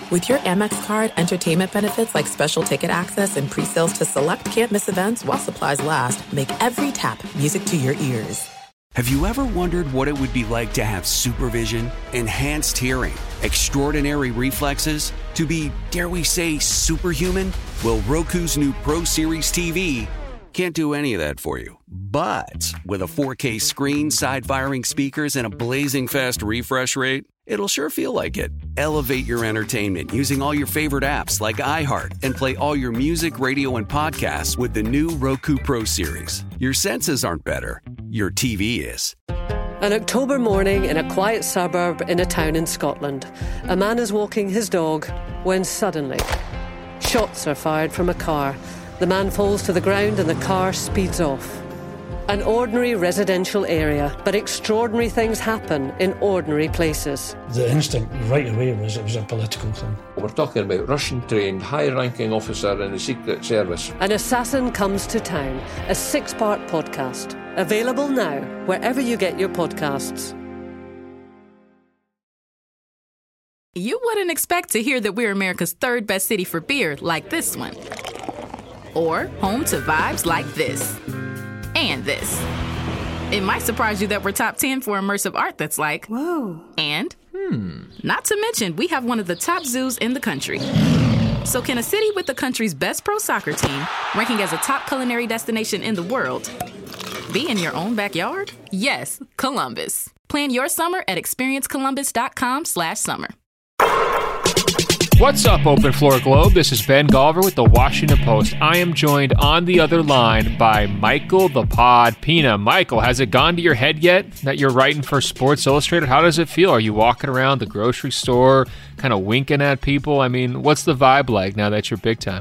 With your Amex card, entertainment benefits like special ticket access and pre-sales to select can't-miss events while supplies last make every tap music to your ears. Have you ever wondered what it would be like to have supervision, enhanced hearing, extraordinary reflexes, to be, dare we say, superhuman? Well, Roku's new Pro Series TV can't do any of that for you. But with a 4K screen, side-firing speakers, and a blazing fast refresh rate, it'll sure feel like it. Elevate your entertainment using all your favorite apps like iHeart and play all your music, radio, and podcasts with the new Roku Pro Series. Your senses aren't better. Your TV is. An October morning in a quiet suburb in a town in Scotland. A man is walking his dog when suddenly shots are fired from a car. The man falls to the ground and the car speeds off. An ordinary residential area, but extraordinary things happen in ordinary places. The instinct right away was it was a political thing. We're talking about Russian-trained, high-ranking officer in the Secret Service. An Assassin Comes to Town, a 6-part podcast. Available now, wherever you get your podcasts. You wouldn't expect to hear that we're America's 3rd best city for beer like this one. Or home to vibes like this. And this. It might surprise you that we're top 10 for immersive art that's like, whoa. And, not to mention, we have one of the top zoos in the country. So can a city with the country's best pro soccer team, ranking as a top culinary destination in the world, be in your own backyard? Yes, Columbus. Plan your summer at experiencecolumbus.com/summer. What's up, Open Floor Globe? This is Ben Golliver with the Washington Post. I am joined on the other line by Michael the Pod Pina. Michael, has it gone to your head yet that you're writing for Sports Illustrated? How does it feel? Are you walking around the grocery store kind of winking at people? I mean, what's the vibe like now that you're big time?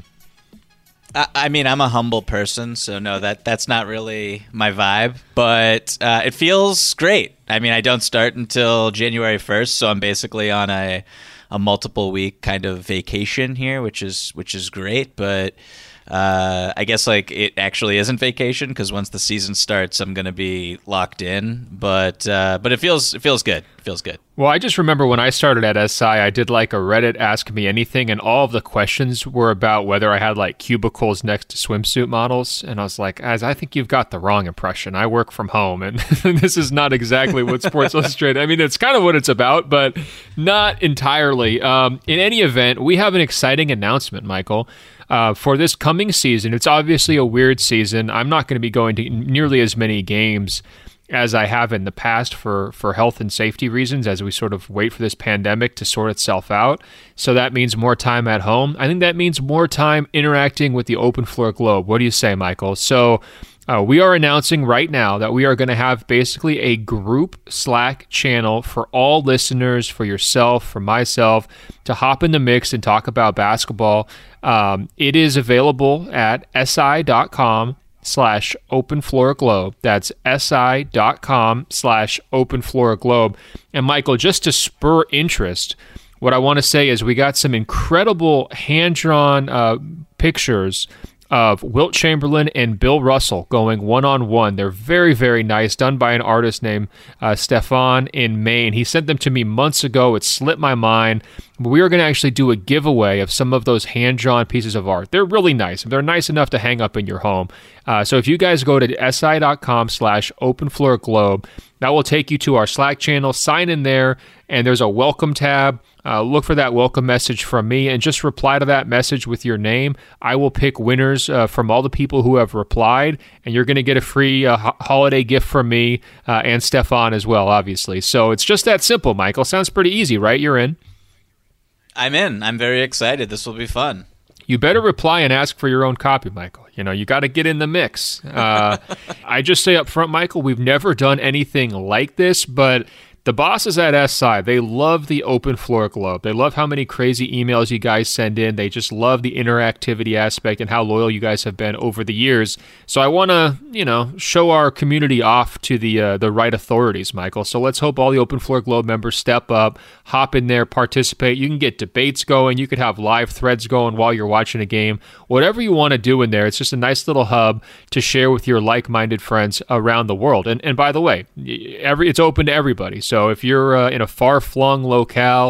I mean, I'm a humble person, so no, that's not really my vibe, but it feels great. I mean, I don't start until January 1st, so I'm basically on a multiple week kind of vacation here, which is great, but I guess like it actually isn't vacation because once the season starts, I'm going to be locked in, but it feels good. It feels good. Well, I just remember when I started at SI, I did like a Reddit Ask Me Anything, and all of the questions were about whether I had like cubicles next to swimsuit models. And I was like, guys, I think you've got the wrong impression. I work from home, and this is not exactly what Sports Illustrated. I mean, it's kind of what it's about, but not entirely. In any event, we have an exciting announcement, Michael. For this coming season. It's obviously a weird season. I'm not going to be going to nearly as many games as I have in the past for health and safety reasons as we sort of wait for this pandemic to sort itself out. So that means more time at home. I think that means more time interacting with the Open Floor Globe. What do you say, Michael? So we are announcing right now that we are going to have basically a group Slack channel for all listeners, for yourself, for myself, to hop in the mix and talk about basketball. It is available at si.com/openfloorglobe. That's si.com/openfloorglobe. And Michael, just to spur interest, what I want to say is we got some incredible hand-drawn pictures of Wilt Chamberlain and Bill Russell going one-on-one. They're very, very nice, done by an artist named Stefan in Maine. He sent them to me months ago. It slipped my mind. We are going to actually do a giveaway of some of those hand-drawn pieces of art. They're really nice. They're nice enough to hang up in your home. So if you guys go to si.com/openfloorglobe, that will take you to our Slack channel. Sign in there, and there's a welcome tab. Look for that welcome message from me and just reply to that message with your name. I will pick winners from all the people who have replied, and you're going to get a free holiday gift from me and Stefan as well, obviously. So it's just that simple, Michael. Sounds pretty easy, right? You're in. I'm in. I'm very excited. This will be fun. You better reply and ask for your own copy, Michael. You know, you got to get in the mix. I just say up front, Michael, we've never done anything like this, but the bosses at SI, they love the Open Floor Globe. They love how many crazy emails you guys send in. They just love the interactivity aspect and how loyal you guys have been over the years. So I want to, show our community off to the right authorities, Michael. So let's hope all the Open Floor Globe members step up, hop in there, participate. You can get debates going. You could have live threads going while you're watching a game. Whatever you want to do in there, it's just a nice little hub to share with your like-minded friends around the world. And by the way, it's open to everybody. So if you're in a far-flung locale,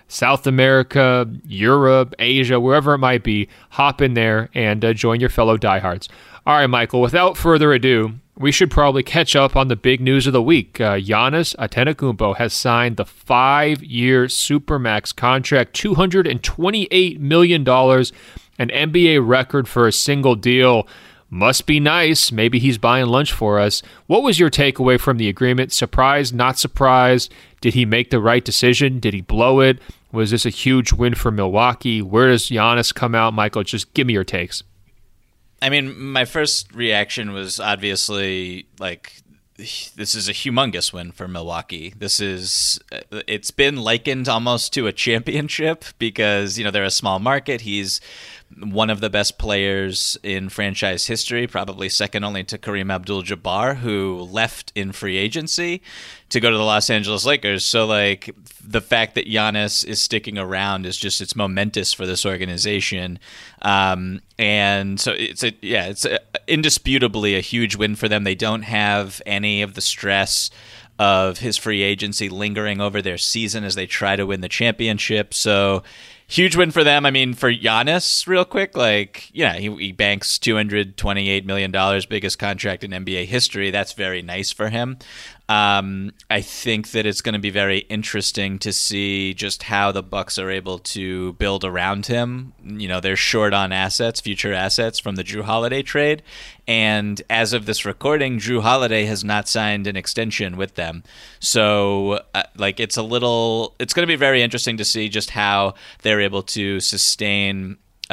South America, Europe, Asia, wherever it might be, hop in there and join your fellow diehards. All right, Michael, without further ado, we should probably catch up on the big news of the week. Giannis Antetokounmpo has signed the 5-year Supermax contract, $228 million, an NBA record for a single deal. Must be nice. Maybe he's buying lunch for us. What was your takeaway from the agreement? Surprised, not surprised? Did he make the right decision? Did he blow it? Was this a huge win for Milwaukee? Where does Giannis come out, Michael? Just give me your takes. I mean, my first reaction was obviously like, this is a humongous win for Milwaukee. It's been likened almost to a championship because, they're a small market. He's one of the best players in franchise history, probably second only to Kareem Abdul-Jabbar, who left in free agency to go to the Los Angeles Lakers. So, like, the fact that Giannis is sticking around is just, it's momentous for this organization. And so it's indisputably a huge win for them. They don't have any of the stress of his free agency lingering over their season as they try to win the championship. So huge win for them. I mean, for Giannis, real quick, he banks $228 million, biggest contract in NBA history. That's very nice for him. I think that it's going to be very interesting to see just how the Bucks are able to build around him. They're short on assets, future assets from the Jrue Holiday trade. And as of this recording, Jrue Holiday has not signed an extension with them. So, it's going to be very interesting to see just how they're able to sustain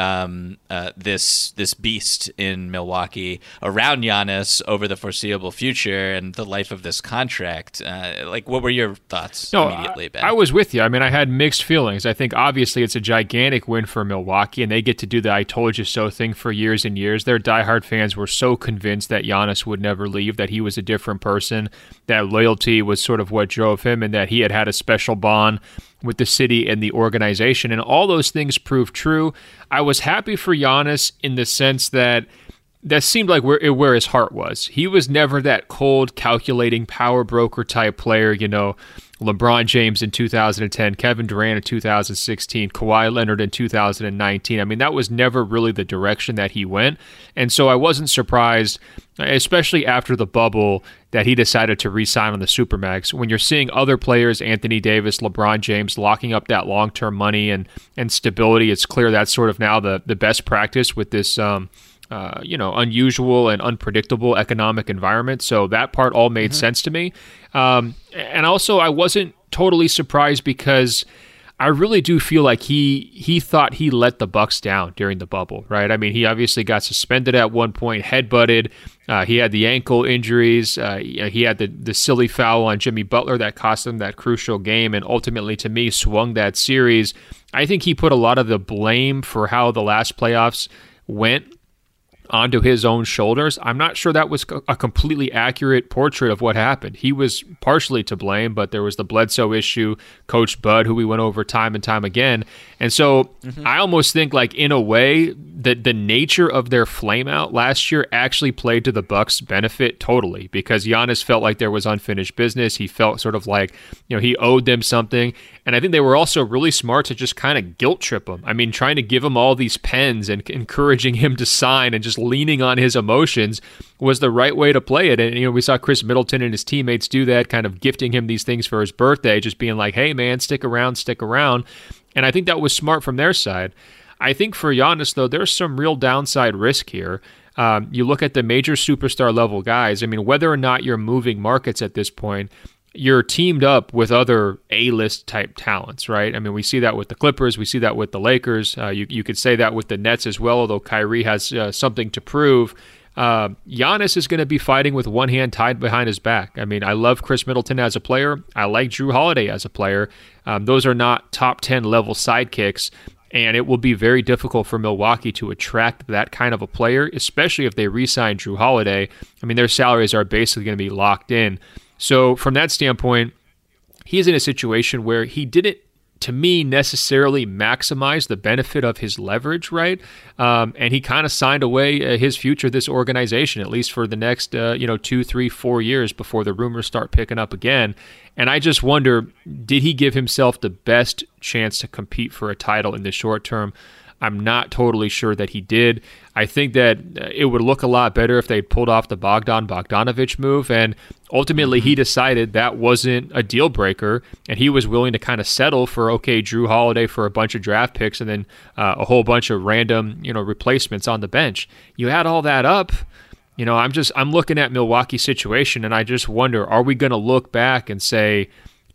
this beast in Milwaukee around Giannis over the foreseeable future and the life of this contract. What were your thoughts immediately, Ben? I was with you. I mean, I had mixed feelings. I think obviously it's a gigantic win for Milwaukee, and they get to do the I told you so thing for years and years. Their diehard fans were so convinced that Giannis would never leave, that he was a different person, that loyalty was sort of what drove him, and that he had a special bond with the city and the organization, and all those things proved true. I was happy for Giannis in the sense that seemed like where his heart was. He was never that cold, calculating power broker type player, LeBron James in 2010, Kevin Durant in 2016, Kawhi Leonard in 2019. I mean, that was never really the direction that he went. And so I wasn't surprised, especially after the bubble, that he decided to re-sign on the Supermax. When you're seeing other players, Anthony Davis, LeBron James, locking up that long-term money and stability, it's clear that's sort of now the best practice with this unusual and unpredictable economic environment. So that part all made sense to me. And also, I wasn't totally surprised because I really do feel like he thought he let the Bucks down during the bubble, right? I mean, he obviously got suspended at one point, headbutted. He had the ankle injuries. He had the silly foul on Jimmy Butler that cost him that crucial game and ultimately, to me, swung that series. I think he put a lot of the blame for how the last playoffs went onto his own shoulders. I'm not sure that was a completely accurate portrait of what happened. He was partially to blame, but there was the Bledsoe issue, Coach Bud, who we went over time and time again. And so I almost think, in a way, that the nature of their flameout last year actually played to the Bucks' benefit totally, because Giannis felt like there was unfinished business. He felt sort of like, he owed them something. And I think they were also really smart to just kind of guilt trip him. I mean, trying to give him all these pens and encouraging him to sign and just leaning on his emotions was the right way to play it. And, we saw Chris Middleton and his teammates do that, kind of gifting him these things for his birthday, just being like, hey, man, stick around. And I think that was smart from their side. I think for Giannis, though, there's some real downside risk here. You look at the major superstar level guys. I mean, whether or not you're moving markets at this point, you're teamed up with other A-list type talents, right? I mean, we see that with the Clippers. We see that with the Lakers. You could say that with the Nets as well, although Kyrie has something to prove. Giannis is going to be fighting with one hand tied behind his back. I mean, I love Chris Middleton as a player. I like Jrue Holiday as a player. Those are not top 10 level sidekicks, and it will be very difficult for Milwaukee to attract that kind of a player, especially if they re-sign Jrue Holiday. I mean, their salaries are basically going to be locked in. So from that standpoint, he's in a situation where he didn't to me, necessarily maximize the benefit of his leverage, right? And he kind of signed away his future, this organization, at least for the next, 2, 3, 4 years before the rumors start picking up again. And I just wonder, did he give himself the best chance to compete for a title in the short term? I'm not totally sure that he did. I think that it would look a lot better if they pulled off the Bogdanovich move, and ultimately he decided that wasn't a deal breaker, and he was willing to kind of settle for, okay, Drew Holiday for a bunch of draft picks and then a whole bunch of random, replacements on the bench. You add all that up, I'm looking at Milwaukee's situation, and I just wonder, are we going to look back and say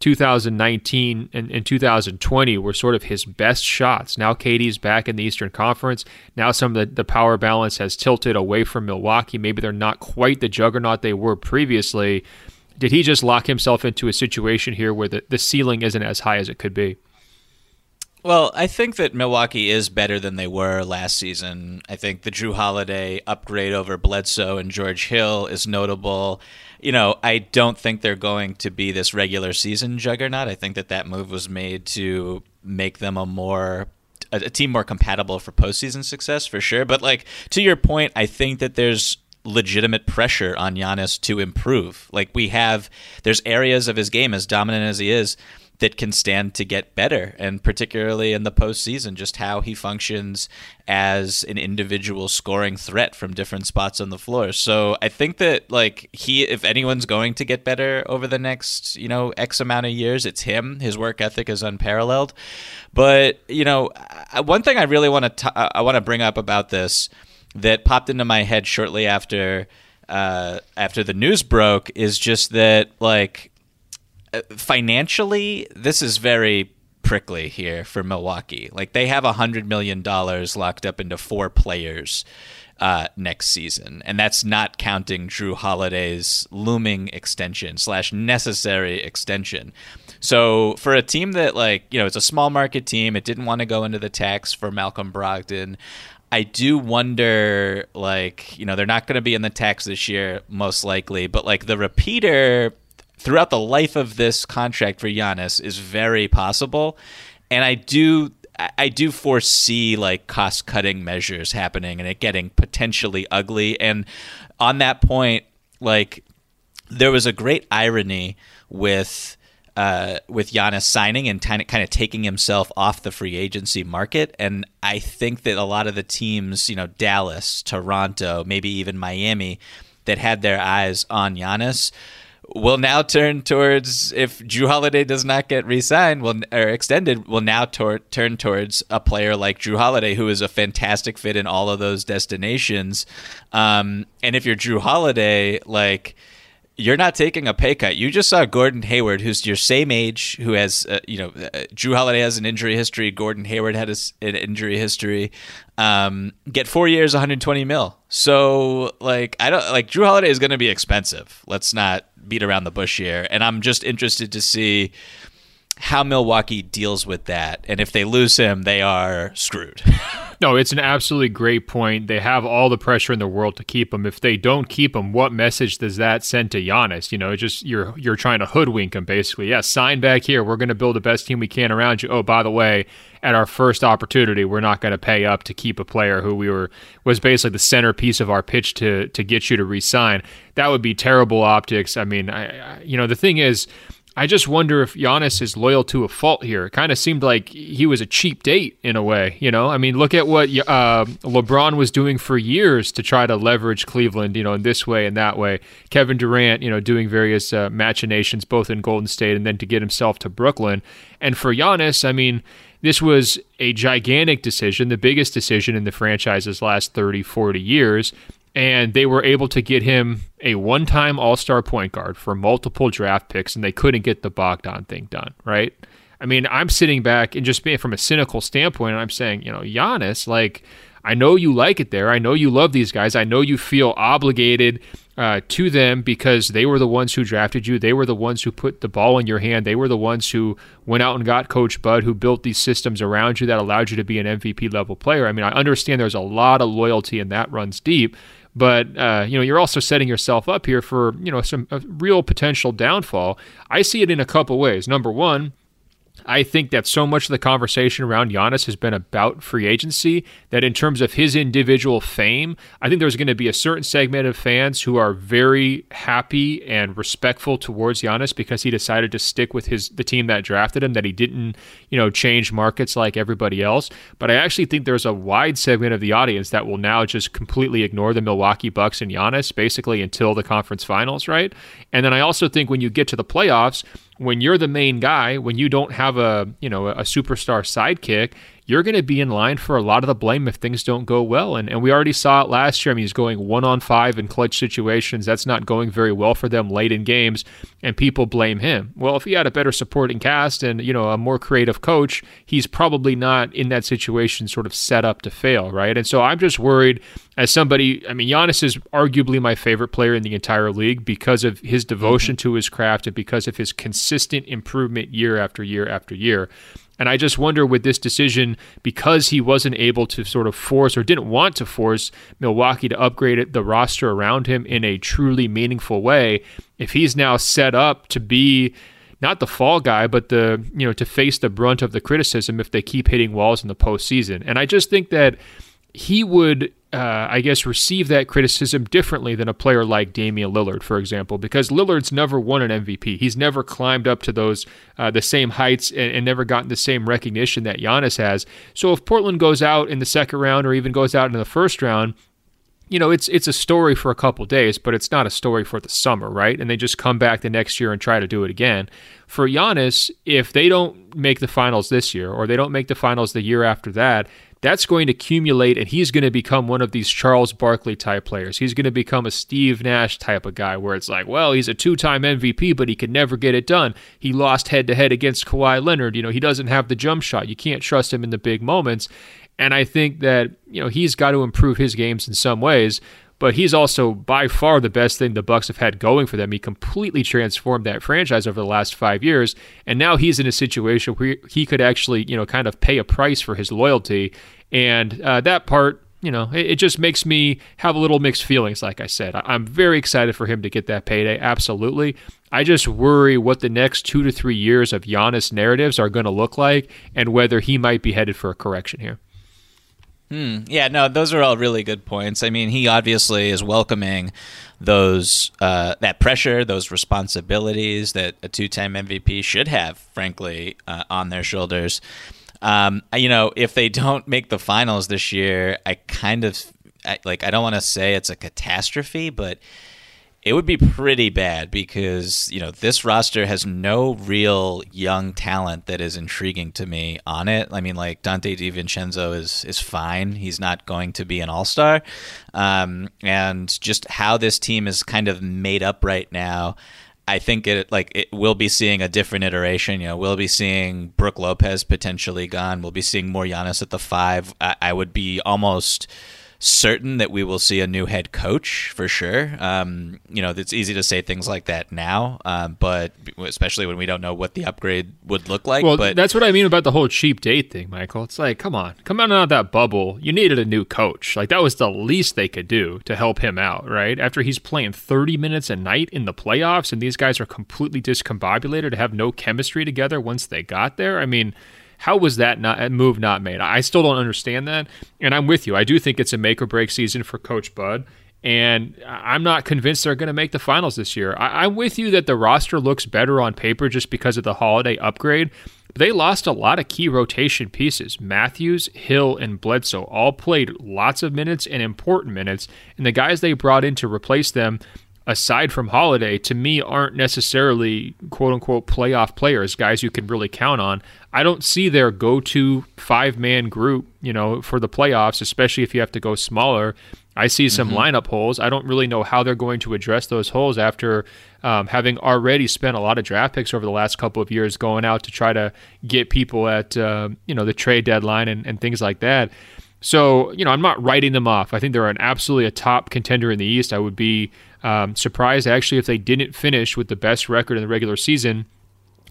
2019 and 2020 were sort of his best shots? Now KD's back in the Eastern Conference. Now some of the power balance has tilted away from Milwaukee. Maybe they're not quite the juggernaut they were previously. Did he just lock himself into a situation here where the ceiling isn't as high as it could be? Well, I think that Milwaukee is better than they were last season. I think the Drew Holiday upgrade over Bledsoe and George Hill is notable. I don't think they're going to be this regular season juggernaut. I think that move was made to make them a team more compatible for postseason success, for sure. But to your point, I think that there's legitimate pressure on Giannis to improve. There's areas of his game, as dominant as he is, that can stand to get better, and particularly in the postseason, just how he functions as an individual scoring threat from different spots on the floor. So I think that if anyone's going to get better over the next X amount of years, it's him. His work ethic is unparalleled. But one thing I really want to bring up about this that popped into my head shortly after the news broke is just that financially, this is very prickly here for Milwaukee. They have $100 million locked up into 4 players next season, and that's not counting Drew Holiday's looming extension / necessary extension. So for a team that it's a small market team, it didn't want to go into the tax for Malcolm Brogdon. I do wonder, they're not going to be in the tax this year, most likely, but the repeater throughout the life of this contract for Giannis is very possible. And I do foresee cost-cutting measures happening and it getting potentially ugly. And on that point, there was a great irony with Giannis signing and kind of taking himself off the free agency market. And I think that a lot of the teams, Dallas, Toronto, maybe even Miami, that had their eyes on Giannis will now turn towards, if Drew Holiday does not get re-signed or extended, will now turn towards a player like Drew Holiday, who is a fantastic fit in all of those destinations. And if you're Drew Holiday, you're not taking a pay cut. You just saw Gordon Hayward, who's your same age, who has, Drew Holiday has an injury history. Gordon Hayward had an injury history. Get 4 years, $120 million. So, Drew Holiday is going to be expensive. Let's not beat around the bush here. And I'm just interested to see how Milwaukee deals with that. And if they lose him, they are screwed. No, it's an absolutely great point. They have all the pressure in the world to keep him. If they don't keep him, what message does that send to Giannis? Just you're trying to hoodwink him, basically. Yeah, sign back here. We're going to build the best team we can around you. Oh, by the way, at our first opportunity, we're not going to pay up to keep a player who was basically the centerpiece of our pitch to get you to re-sign. That would be terrible optics. I mean, the thing is, I just wonder if Giannis is loyal to a fault here. It kind of seemed like he was a cheap date in a way, I mean, look at what LeBron was doing for years to try to leverage Cleveland, in this way and that way. Kevin Durant, doing various machinations both in Golden State and then to get himself to Brooklyn. And for Giannis, I mean, this was a gigantic decision, the biggest decision in the franchise's last 30, 40 years. And they were able to get him a one-time all-star point guard for multiple draft picks, and they couldn't get the Bogdan thing done, right? I mean, I'm sitting back and just being from a cynical standpoint, and I'm saying, Giannis, I know you like it there. I know you love these guys. I know you feel obligated to them because they were the ones who drafted you. They were the ones who put the ball in your hand. They were the ones who went out and got Coach Bud, who built these systems around you that allowed you to be an MVP-level player. I mean, I understand there's a lot of loyalty, and that runs deep. But, you're also setting yourself up here for, some real potential downfall. I see it in a couple ways. Number one, I think that so much of the conversation around Giannis has been about free agency that in terms of his individual fame, I think there's going to be a certain segment of fans who are very happy and respectful towards Giannis because he decided to stick with the team that drafted him, that he didn't, change markets like everybody else. But I actually think there's a wide segment of the audience that will now just completely ignore the Milwaukee Bucks and Giannis basically until the conference finals, right? And then I also think when you get to the playoffs, when you're the main guy, when you don't have a superstar sidekick, you're going to be in line for a lot of the blame if things don't go well. And we already saw it last year. I mean, he's going 1-on-5 in clutch situations. That's not going very well for them late in games, and people blame him. Well, if he had a better supporting cast and, a more creative coach, he's probably not in that situation sort of set up to fail, right? And so I'm just worried as somebody, Giannis is arguably my favorite player in the entire league because of his devotion to his craft and because of his consistent improvement year after year after year. And I just wonder with this decision, because he wasn't able to sort of force or didn't want to force Milwaukee to upgrade the roster around him in a truly meaningful way, if he's now set up to be not the fall guy, but to face the brunt of the criticism if they keep hitting walls in the postseason. And I just think that he would, receive that criticism differently than a player like Damian Lillard, for example, because Lillard's never won an MVP. He's never climbed up to those the same heights and never gotten the same recognition that Giannis has. So if Portland goes out in the second round or even goes out in the first round, it's a story for a couple days, but it's not a story for the summer, right? And they just come back the next year and try to do it again. For Giannis, if they don't make the finals this year or they don't make the finals the year after that, that's going to accumulate, and he's going to become one of these Charles Barkley type players. He's going to become a Steve Nash type of guy where it's like, well, he's a 2-time MVP, but he could never get it done. He lost head-to-head against Kawhi Leonard. He doesn't have the jump shot. You can't trust him in the big moments. And I think that, he's got to improve his games in some ways, but he's also by far the best thing the Bucks have had going for them. He completely transformed that franchise over the last 5 years, and now he's in a situation where he could actually, kind of pay a price for his loyalty. And that part, it just makes me have a little mixed feelings, like I said. I'm very excited for him to get that payday, absolutely. I just worry what the next 2 to 3 years of Giannis narratives are going to look like and whether he might be headed for a correction here. Yeah, no, those are all really good points. I mean, he obviously is welcoming those that pressure, those responsibilities that a 2-time MVP should have, frankly, on their shoulders. If they don't make the finals this year, I don't want to say it's a catastrophe, but it would be pretty bad because, this roster has no real young talent that is intriguing to me on it. I mean, like Dante DiVincenzo is fine. He's not going to be an all-star. And just how this team is kind of made up right now, I think it will be seeing a different iteration. We'll be seeing Brook Lopez potentially gone. We'll be seeing more Giannis at the 5. I would be almost certain that we will see a new head coach for sure. It's easy to say things like that now, but especially when we don't know what the upgrade would look like. Well, but that's what I mean about the whole cheap date thing, Michael. It's like, come on, come out of that bubble. You needed a new coach. Like, that was the least they could do to help him out, right? After he's playing 30 minutes a night in the playoffs and these guys are completely discombobulated to have no chemistry together once they got there. I mean, how was that move not made? I still don't understand that, and I'm with you. I do think it's a make-or-break season for Coach Bud, and I'm not convinced they're going to make the finals this year. I'm with you that the roster looks better on paper just because of the Holiday upgrade, but they lost a lot of key rotation pieces. Matthews, Hill, and Bledsoe all played lots of minutes and important minutes, and the guys they brought in to replace them, aside from Holiday, to me aren't necessarily quote-unquote playoff players, guys you can really count on. I don't see their go-to 5-man group, for the playoffs, especially if you have to go smaller. I see some lineup holes. I don't really know how they're going to address those holes after having already spent a lot of draft picks over the last couple of years going out to try to get people at, the trade deadline and things like that. So, I'm not writing them off. I think they're absolutely a top contender in the East. I would be surprised, actually, if they didn't finish with the best record in the regular season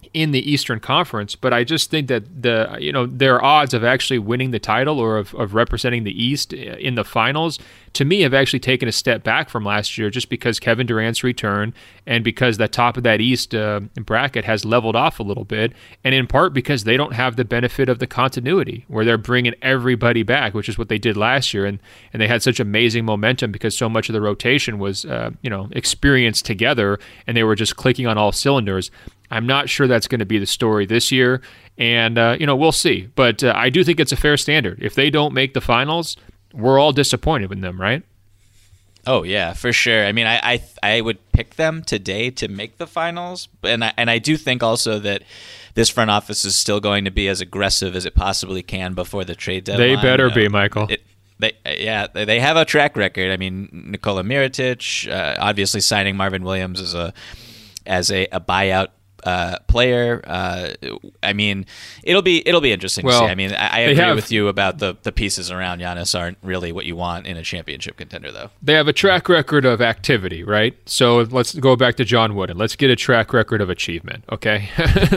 in the Eastern Conference, but I just think that their odds of actually winning the title or of representing the East in the finals, to me, have actually taken a step back from last year just because Kevin Durant's return and because the top of that East bracket has leveled off a little bit, and in part because they don't have the benefit of the continuity where they're bringing everybody back, which is what they did last year, and they had such amazing momentum because so much of the rotation was experienced together, and they were just clicking on all cylinders. I'm not sure that's going to be the story this year, and we'll see. But I do think it's a fair standard. If they don't make the finals, we're all disappointed in them, right? Oh yeah, for sure. I mean, I would pick them today to make the finals, and I do think also that this front office is still going to be as aggressive as it possibly can before the trade deadline. They better be, Michael. They have a track record. I mean, Nikola Mirotic, obviously signing Marvin Williams as a buyout player. I mean, it'll be interesting to see. I mean, I agree with you about the pieces around Giannis aren't really what you want in a championship contender, though. They have a track record of activity, right? So let's go back to John Wooden. Let's get a track record of achievement, okay?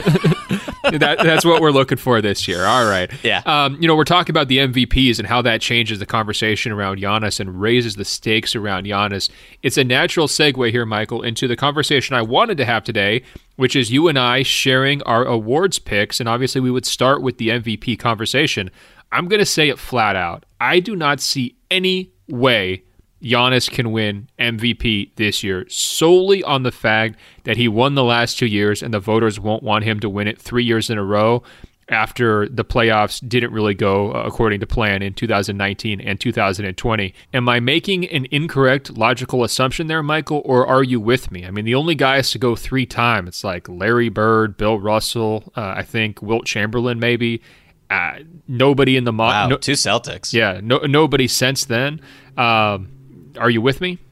That's what we're looking for this year. All right. Yeah. We're talking about the MVPs and how that changes the conversation around Giannis and raises the stakes around Giannis. It's a natural segue here, Michael, into the conversation I wanted to have today, which is you and I sharing our awards picks, and obviously we would start with the MVP conversation. I'm going to say it flat out. I do not see any way Giannis can win MVP this year solely on the fact that he won the last 2 years and the voters won't want him to win it 3 years in a row after the playoffs didn't really go according to plan in 2019 and 2020. Am I making an incorrect logical assumption there, Michael, or are you with me? I mean, the only guys to go 3 times, it's like Larry Bird, Bill Russell, I think Wilt Chamberlain maybe. Nobody in the... 2 Celtics. Yeah, nobody since then. Are you with me?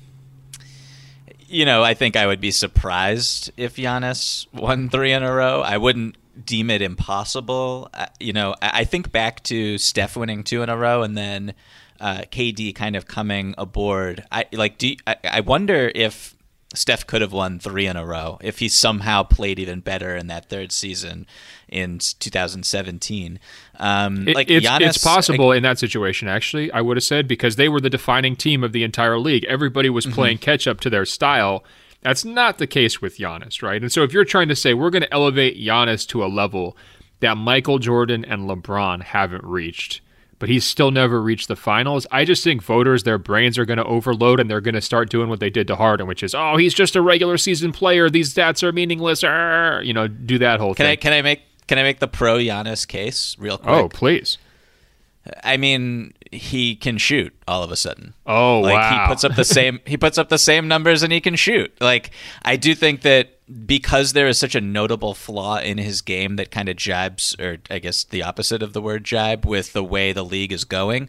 I think I would be surprised if Giannis won 3 in a row. I wouldn't deem it impossible. I think back to Steph winning 2 in a row and then KD kind of coming aboard. I wonder if Steph could have won 3 in a row if he somehow played even better in that third season in 2017. Giannis, it's possible in that situation, actually, I would have said, because they were the defining team of the entire league. Everybody was playing catch-up to their style. That's not the case with Giannis, right? And so if you're trying to say we're going to elevate Giannis to a level that Michael Jordan and LeBron haven't reached, but he's still never reached the finals, I just think voters, their brains are going to overload and they're going to start doing what they did to Harden, which is, he's just a regular season player. These stats are meaningless. Do that whole thing. Can I make the pro Giannis case real quick? Oh, please. I mean, he can shoot all of a sudden. Oh, wow. He puts up the same numbers and he can shoot. I do think that because there is such a notable flaw in his game that kind of jibes, or I guess the opposite of the word jibe, with the way the league is going.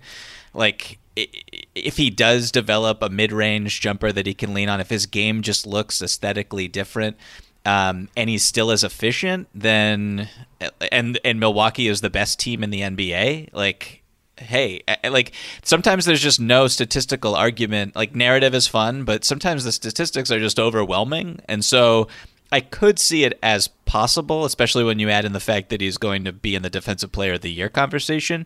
If he does develop a mid-range jumper that he can lean on, if his game just looks aesthetically different, and he's still as efficient, then and Milwaukee is the best team in the NBA, hey, sometimes there's just no statistical argument. Narrative is fun, but sometimes the statistics are just overwhelming. And so I could see it as possible, especially when you add in the fact that he's going to be in the Defensive Player of the Year conversation.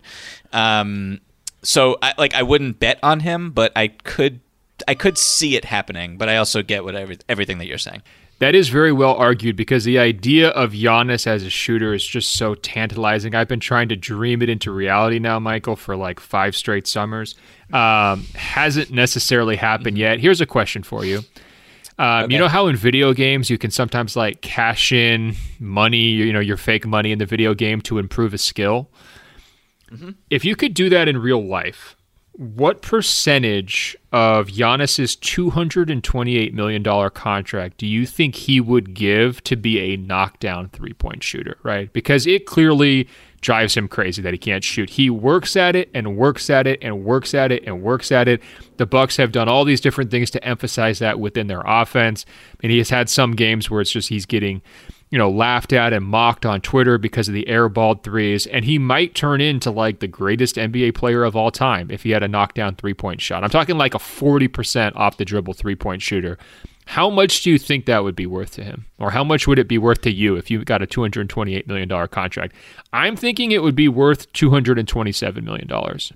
So I wouldn't bet on him, but I could see it happening. But I also get everything that you're saying. That is very well argued because the idea of Giannis as a shooter is just so tantalizing. I've been trying to dream it into reality now, Michael, for 5 straight summers. Hasn't necessarily happened yet. Here's a question for you. Okay. You know how in video games you can sometimes cash in money, your fake money in the video game to improve a skill? Mm-hmm. If you could do that in real life, what percentage of Giannis's $228 million contract do you think he would give to be a knockdown three-point shooter, right? Because it clearly drives him crazy that he can't shoot. He works at it and works at it and works at it and works at it. The Bucks have done all these different things to emphasize that within their offense. And he has had some games where it's just he's getting laughed at and mocked on Twitter because of the airballed threes, and he might turn into the greatest NBA player of all time if he had a knockdown three-point shot. I'm talking a 40% off the dribble three-point shooter. How much do you think that would be worth to him? Or how much would it be worth to you if you got a $228 million contract? I'm thinking it would be worth $227 million.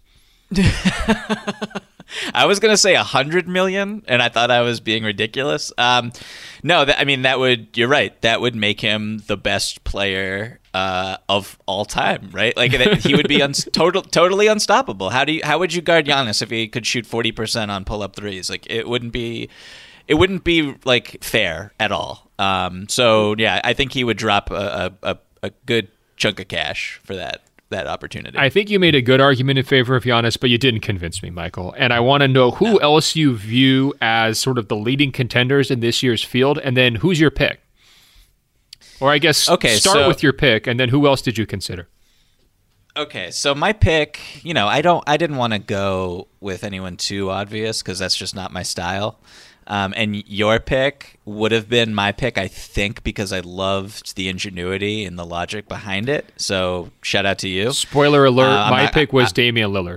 I was going to say $100 million, and I thought I was being ridiculous. No, you're right. That would make him the best player of all time, right? Like he would be totally unstoppable. How would you guard Giannis if he could shoot 40% on pull-up threes? Like it wouldn't be like fair at all. So yeah, I think he would drop a good chunk of cash for that opportunity. I think you made a good argument in favor of Giannis, but you didn't convince me, Michael. And I want to know who else you view as sort of the leading contenders in this year's field, and then who's your pick? Or I guess start with your pick, and then who else did you consider? Okay, so my pick, I didn't want to go with anyone too obvious because that's just not my style. And your pick would have been my pick, I think, because I loved the ingenuity and the logic behind it. So shout out to you. Spoiler alert, my pick was Damian Lillard.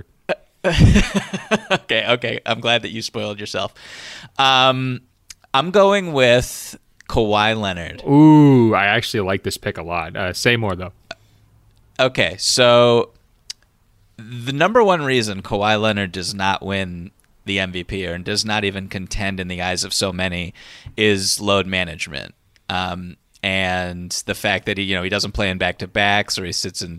Okay. I'm glad that you spoiled yourself. I'm going with Kawhi Leonard. Ooh, I actually like this pick a lot. Say more, though. Okay, so the number one reason Kawhi Leonard does not win the MVP and does not even contend in the eyes of so many is load management. And the fact that he doesn't play in back-to-backs, or he sits in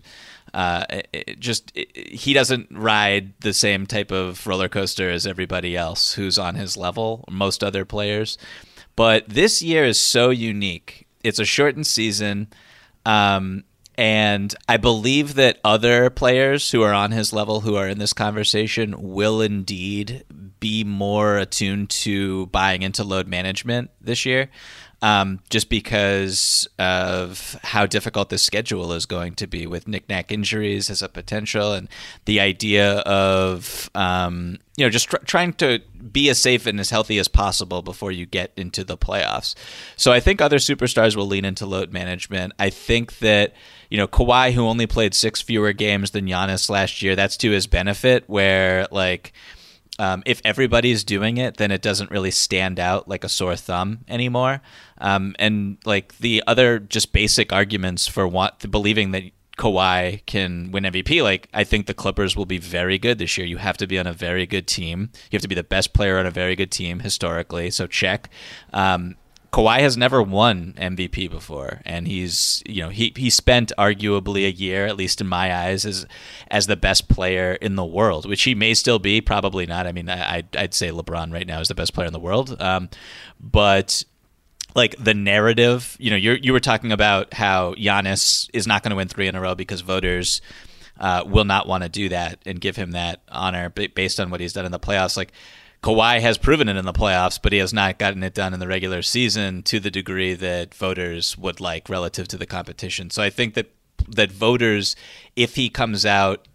he doesn't ride the same type of roller coaster as everybody else who's on his level, most other players. But this year is so unique. It's a shortened season, and I believe that other players who are on his level, who are in this conversation, will indeed be more attuned to buying into load management this year, just because of how difficult the schedule is going to be with knick-knack injuries as a potential, and the idea of just trying to be as safe and as healthy as possible before you get into the playoffs. So I think other superstars will lean into load management. I think that Kawhi, who only played 6 fewer games than Giannis last year, that's to his benefit, where if everybody's doing it, then it doesn't really stand out like a sore thumb anymore. And the other just basic arguments for believing that Kawhi can win MVP, I think the Clippers will be very good this year. You have to be on a very good team. You have to be the best player on a very good team historically. So check. Kawhi has never won MVP before, and he's he spent arguably a year, at least in my eyes, as the best player in the world, which he may still be, probably not. I mean, I'd say LeBron right now is the best player in the world, but the narrative, you were talking about how Giannis is not going to win 3 in a row because voters will not want to do that and give him that honor based on what he's done in the playoffs. Kawhi has proven it in the playoffs, but he has not gotten it done in the regular season to the degree that voters would like relative to the competition. So I think that voters, if he comes out,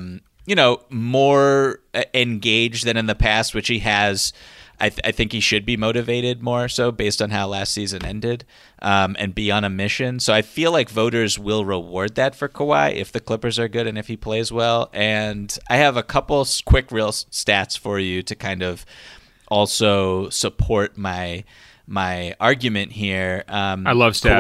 more engaged than in the past, which he has, I think he should be motivated more so based on how last season ended, and be on a mission. So I feel like voters will reward that for Kawhi if the Clippers are good and if he plays well. And I have a couple quick real stats for you to kind of also support my argument here. I love stats.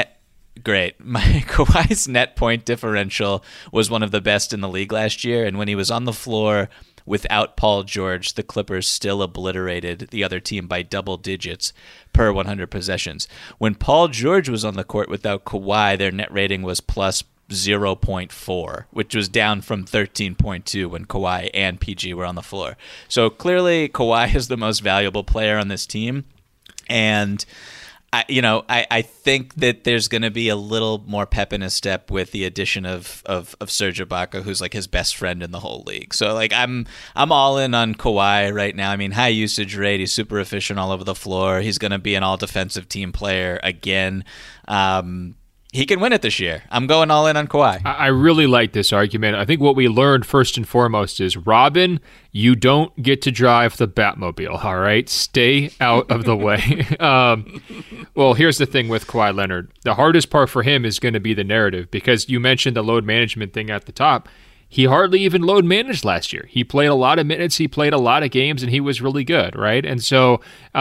Kawhi's net point differential was one of the best in the league last year, and when he was on the floor without Paul George, the Clippers still obliterated the other team by double digits per 100 possessions. When Paul George was on the court without Kawhi, their net rating was plus 0.4, which was down from 13.2 when Kawhi and PG were on the floor. So clearly Kawhi is the most valuable player on this team, and I think that there's going to be a little more pep in his step with the addition of Serge Ibaka, who's his best friend in the whole league. So I'm all in on Kawhi right now. I mean, high usage rate. He's super efficient all over the floor. He's going to be an all defensive team player again. He can win it this year. I'm going all in on Kawhi. I really like this argument. I think what we learned first and foremost is, Robin, you don't get to drive the Batmobile, all right? Stay out of the way. Well, here's the thing with Kawhi Leonard. The hardest part for him is going to be the narrative, because you mentioned the load management thing at the top. he hardly even load managed last year. He played a lot of minutes, he played a lot of games, and he was really good, right? And so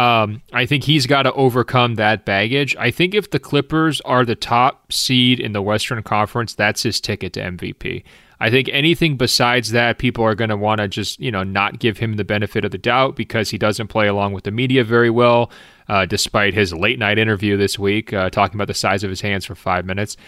I think he's got to overcome that baggage. I think if the Clippers are the top seed in the Western Conference, that's his ticket to MVP. I think anything besides that, people are going to want to just, not give him the benefit of the doubt because he doesn't play along with the media very well, despite his late night interview this week, talking about the size of his hands for 5 minutes.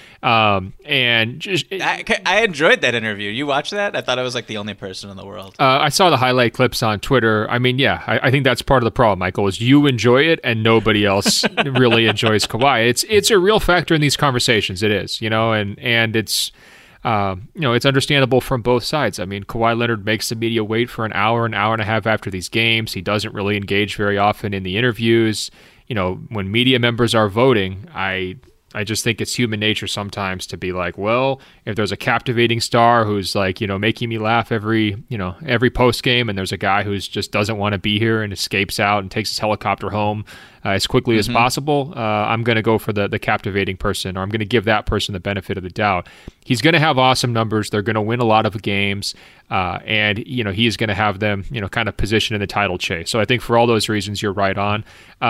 And just I enjoyed that interview. You watched that? I thought I was like the only person in the world. I saw the highlight clips on Twitter. I mean, yeah, I think that's part of the problem, Michael, is you enjoy it and nobody else really enjoys Kawhi. It's a real factor in these conversations. It is, and it's, it's understandable from both sides. I mean, Kawhi Leonard makes the media wait for an hour and a half after these games. He doesn't really engage very often in the interviews. When media members are voting, I just think it's human nature sometimes to be like, well, if there's a captivating star who's like, making me laugh every post game, and there's a guy who's just doesn't want to be here and escapes out and takes his helicopter home as quickly as possible, I'm going to go for the captivating person, or I'm going to give that person the benefit of the doubt. He's going to have awesome numbers. They're going to win a lot of games, and he's going to have them kind of positioned in the title chase. So I think for all those reasons, you're right on.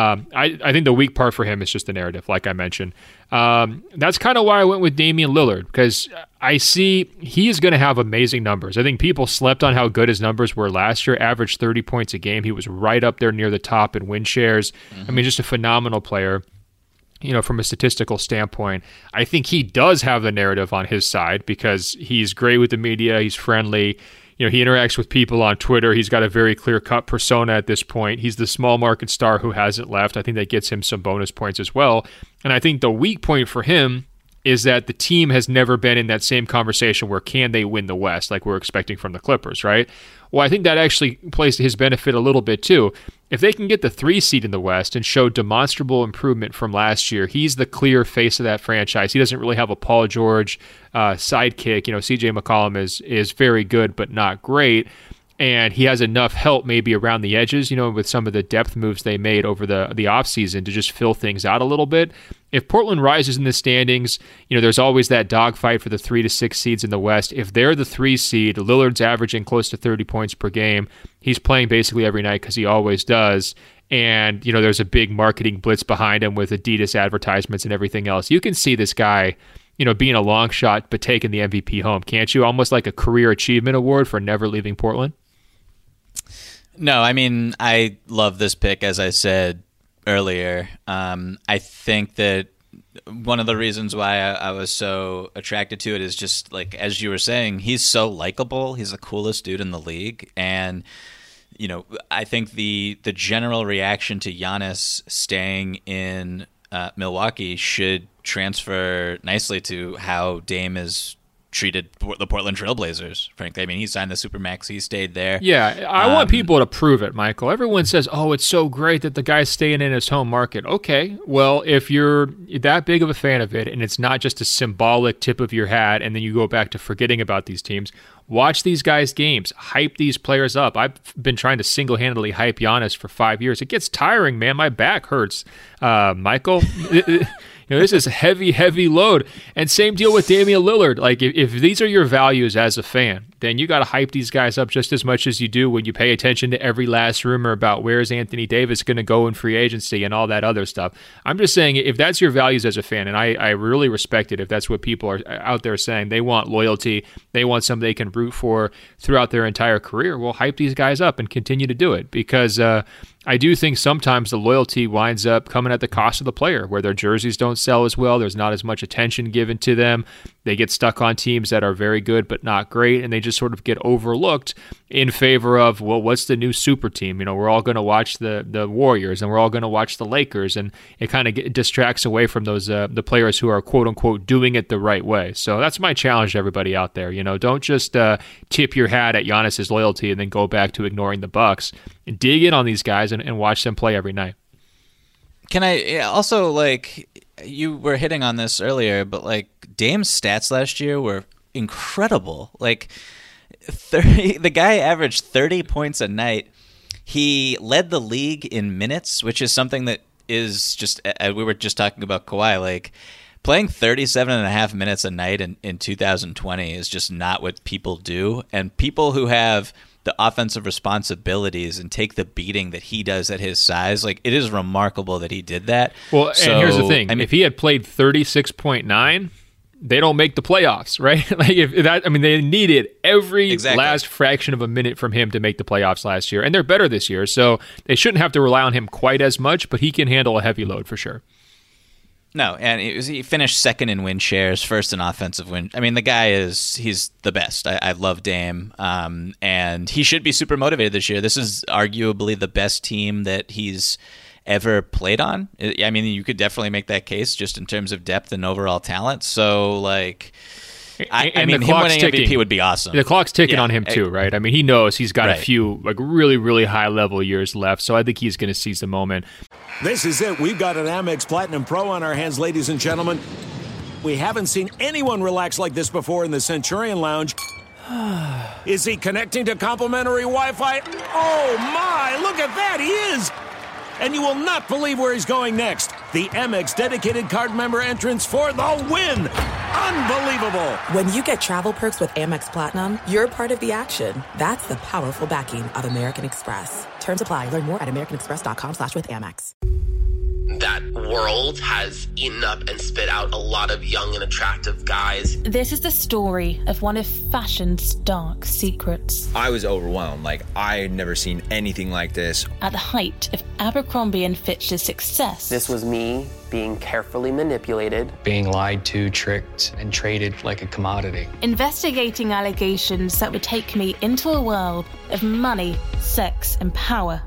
I think the weak part for him is just the narrative, like I mentioned. That's kind of why I went with Damian Lillard, because I see he is going to have amazing numbers. I think people slept on how good his numbers were last year. Averaged 30 points a game. He was right up there near the top in win shares. I mean, just a phenomenal player, from a statistical standpoint. I think he does have the narrative on his side because he's great with the media. He's friendly. He interacts with people on Twitter. He's got a very clear-cut persona at this point. He's the small market star who hasn't left. I think that gets him some bonus points as well. And I think the weak point for him is that the team has never been in that same conversation where can they win the West like we're expecting from the Clippers, right? Well, I think that actually plays to his benefit a little bit too. If they can get the 3 seed in the West and show demonstrable improvement from last year, he's the clear face of that franchise. He doesn't really have a Paul George sidekick. CJ McCollum is very good but not great. And he has enough help maybe around the edges, with some of the depth moves they made over the offseason to just fill things out a little bit. If Portland rises in the standings, there's always that dogfight for the 3 to 6 seeds in the West. If they're the 3 seed, Lillard's averaging close to 30 points per game. He's playing basically every night because he always does. And, there's a big marketing blitz behind him with Adidas advertisements and everything else. You can see this guy, being a long shot but taking the MVP home, can't you? Almost like a career achievement award for never leaving Portland. No, I mean, I love this pick, as I said earlier. I think that one of the reasons why I was so attracted to it is just, like, as you were saying, he's so likable. He's the coolest dude in the league. And, I think the general reaction to Giannis staying in Milwaukee should transfer nicely to how Dame is treated the Portland Trailblazers, frankly. I mean, he signed the Supermax. He stayed there. Yeah, I want people to prove it, Michael. Everyone says, oh, it's so great that the guy's staying in his home market. Okay, well, if you're that big of a fan of it and it's not just a symbolic tip of your hat and then you go back to forgetting about these teams, watch these guys' games. Hype these players up. I've been trying to single-handedly hype Giannis for 5 years. It gets tiring, man. My back hurts. Michael... this is a heavy, heavy load. And same deal with Damian Lillard. Like, if these are your values as a fan, then you got to hype these guys up just as much as you do when you pay attention to every last rumor about where's Anthony Davis going to go in free agency and all that other stuff. I'm just saying, if that's your values as a fan, and I really respect it if that's what people are out there saying, they want loyalty, they want something they can root for throughout their entire career, well, hype these guys up and continue to do it, because I do think sometimes the loyalty winds up coming at the cost of the player, where their jerseys don't sell as well. There's not as much attention given to them. They get stuck on teams that are very good but not great, and they just sort of get overlooked in favor of, well, what's the new super team? We're all going to watch the Warriors, and we're all going to watch the Lakers, and it kind of distracts away from those the players who are quote-unquote doing it the right way. So that's my challenge to everybody out there. Don't just tip your hat at Giannis's loyalty and then go back to ignoring the Bucks. And dig in on these guys and watch them play every night. Can I also, like, you were hitting on this earlier, but, like, Dame's stats last year were incredible. Like, the guy averaged 30 points a night. He led the league in minutes, which is something that is just, we were just talking about Kawhi, like, playing 37 and a half minutes a night in 2020 is just not what people do. And people who have the offensive responsibilities and take the beating that he does at his size, like, it is remarkable that he did that. Well, and here's the thing. If he had played 36.9, they don't make the playoffs, right? Like, they needed every last fraction of a minute from him to make the playoffs last year, and they're better this year, so they shouldn't have to rely on him quite as much, but he can handle a heavy load for sure. No, and he finished second in win shares, first in offensive win. I mean, the guy he's the best. I love Dame, and he should be super motivated this year. This is arguably the best team that he's ever played on. I mean, you could definitely make that case just in terms of depth and overall talent. So, like, I mean, him winning MVP would be awesome. The clock's ticking on him too, right? I mean, he knows he's got a few like really, really high level years left, so I think he's going to seize the moment. This is it. We've got an Amex Platinum Pro on our hands, ladies and gentlemen. We haven't seen anyone relax like this before in the Centurion Lounge. Is he connecting to complimentary Wi-Fi? Oh, my! Look at that! He is! And you will not believe where he's going next. The Amex dedicated card member entrance for the win. Unbelievable. When you get travel perks with Amex Platinum, you're part of the action. That's the powerful backing of American Express. Terms apply. Learn more at americanexpress.com/withAmex. That world has eaten up and spit out a lot of young and attractive guys. This is the story of one of fashion's dark secrets. I was overwhelmed. Like, I had never seen anything like this. At the height of Abercrombie & Fitch's success. This was me being carefully manipulated. Being lied to, tricked, and traded like a commodity. Investigating allegations that would take me into a world of money, sex, and power.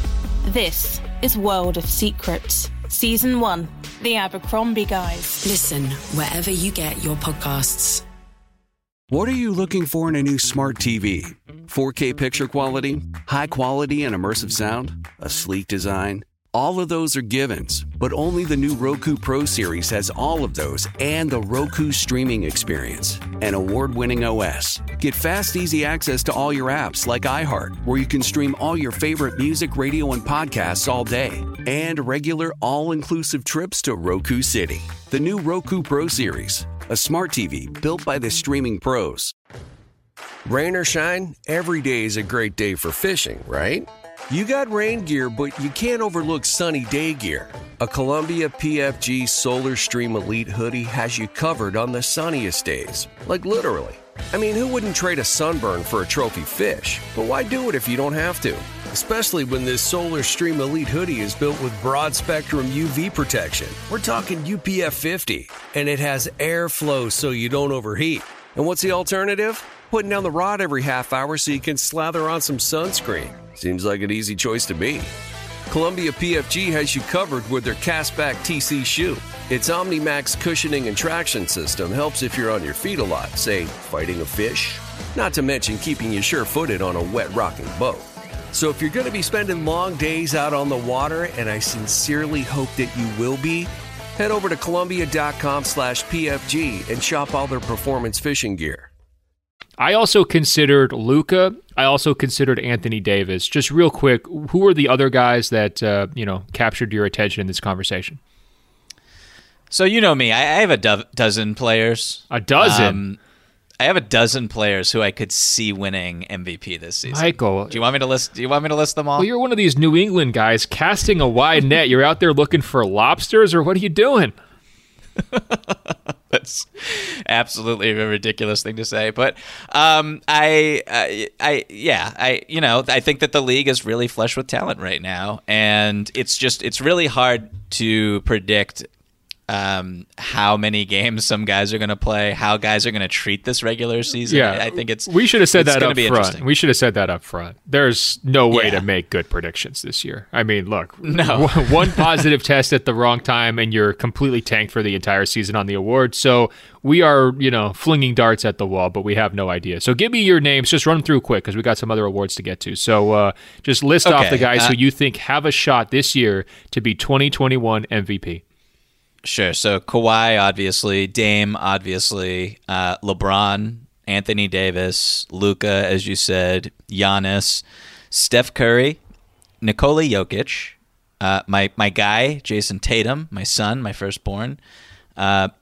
This is World of Secrets, Season 1, The Abercrombie Guys. Listen wherever you get your podcasts. What are you looking for in a new smart TV? 4K picture quality? High quality and immersive sound? A sleek design? All of those are givens, but only the new Roku Pro Series has all of those and the Roku streaming experience, an award-winning OS. Get fast, easy access to all your apps like iHeart, where you can stream all your favorite music, radio, and podcasts all day, and regular all-inclusive trips to Roku City. The new Roku Pro Series, a smart TV built by the streaming pros. Rain or shine, every day is a great day for fishing, right? You got rain gear, but you can't overlook sunny day gear. A Columbia PFG Solar Stream Elite hoodie has you covered on the sunniest days. Like literally. I mean, who wouldn't trade a sunburn for a trophy fish? But why do it if you don't have to? Especially when this Solar Stream Elite hoodie is built with broad spectrum UV protection. We're talking UPF 50. And it has airflow so you don't overheat. And what's the alternative? Putting down the rod every half hour so you can slather on some sunscreen. Seems like an easy choice to me. Columbia PFG has you covered with their Castback TC shoe. Its OmniMax cushioning and traction system helps if you're on your feet a lot, say, fighting a fish. Not to mention keeping you sure-footed on a wet rocking boat. So if you're going to be spending long days out on the water, and I sincerely hope that you will be, head over to Columbia.com/PFG and shop all their performance fishing gear. I also considered Luka. I also considered Anthony Davis. Just real quick, who are the other guys that captured your attention in this conversation? So you know me. I have a dozen players. A dozen? I have a dozen players who I could see winning MVP this season. Michael, do you want me to list them all? Well, you're one of these New England guys casting a wide net. You're out there looking for lobsters, or what are you doing? That's absolutely a ridiculous thing to say, but I think that the league is really flush with talent right now, and it's really hard to predict how many games some guys are going to play, how guys are going to treat this regular season. Yeah, I think we should have said that up front. We should have said that up front. There's no way to make good predictions this year. I mean, look, no. One positive test at the wrong time, and you're completely tanked for the entire season on the award. So we are, flinging darts at the wall, but we have no idea. So give me your names. Just run them through quick because we got some other awards to get to. So just list off the guys who you think have a shot this year to be 2021 MVP. Sure. So Kawhi, obviously, Dame, obviously, LeBron, Anthony Davis, Luka, as you said, Giannis, Steph Curry, Nikola Jokic, my guy, Jason Tatum, my son, my firstborn,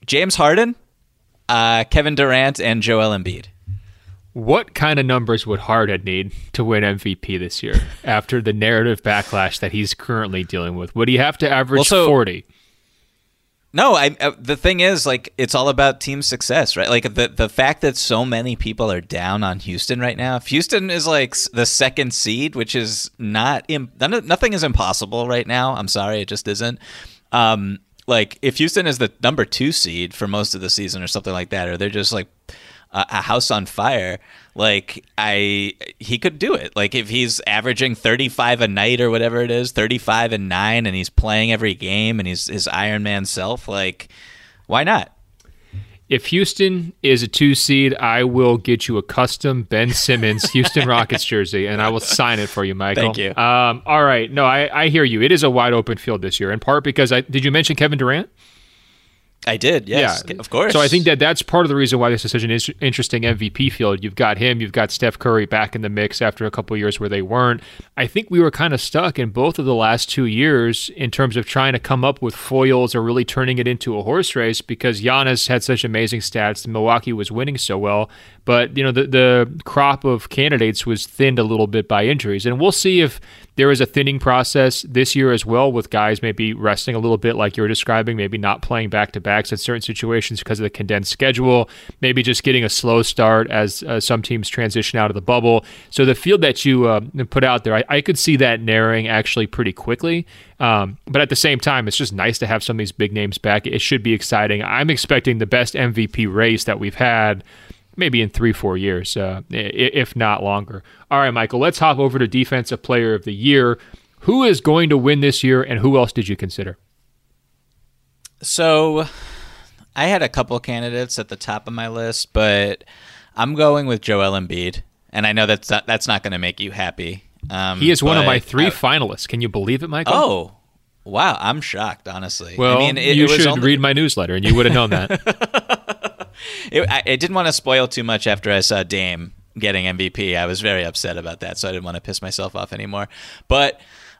James Harden, Kevin Durant, and Joel Embiid. What kind of numbers would Harden need to win MVP this year after the narrative backlash that he's currently dealing with? Would he have to average 40? No, the thing is, like, it's all about team success, right? Like, the fact that so many people are down on Houston right now. If Houston is, like, the second seed, which is nothing is impossible right now. I'm sorry, it just isn't. Like, if Houston is the number 2 seed for most of the season or something like that, or they're just, like, a house on fire, like he could do it. Like if he's averaging 35 a night or whatever it is, 35 and 9, and he's playing every game and he's his Iron Man self, like why not? If Houston is a 2 seed, I will get you a custom Ben Simmons Houston Rockets jersey, and I will sign it for you, Michael. Thank you. All right. No, I hear you. It is a wide open field this year, in part because did you mention Kevin Durant? I did, yes, yeah. Of course. So I think that's part of the reason why this is such an interesting MVP field. You've got him, you've got Steph Curry back in the mix after a couple of years where they weren't. I think we were kind of stuck in both of the last 2 years in terms of trying to come up with foils or really turning it into a horse race because Giannis had such amazing stats and Milwaukee was winning so well. But, you know, the crop of candidates was thinned a little bit by injuries. And we'll see if there is a thinning process this year as well with guys maybe resting a little bit like you're describing, maybe not playing back-to-backs in certain situations because of the condensed schedule, maybe just getting a slow start as some teams transition out of the bubble. So the field that you put out there, I could see that narrowing actually pretty quickly. But at the same time, it's just nice to have some of these big names back. It should be exciting. I'm expecting the best MVP race that we've had maybe in 3-4 years, if not longer. All right, Michael, let's hop over to Defensive Player of the Year. Who is going to win this year, and who else did you consider? So I had a couple candidates at the top of my list, but I'm going with Joel Embiid, and I know that's not going to make you happy. He is one of my 3 finalists. Can you believe it, Michael? Oh, wow. I'm shocked, honestly. Well, I mean, you should read my newsletter, and you would have known that. I didn't want to spoil too much after I saw Dame getting MVP. I was very upset about that, so I didn't want to piss myself off anymore. But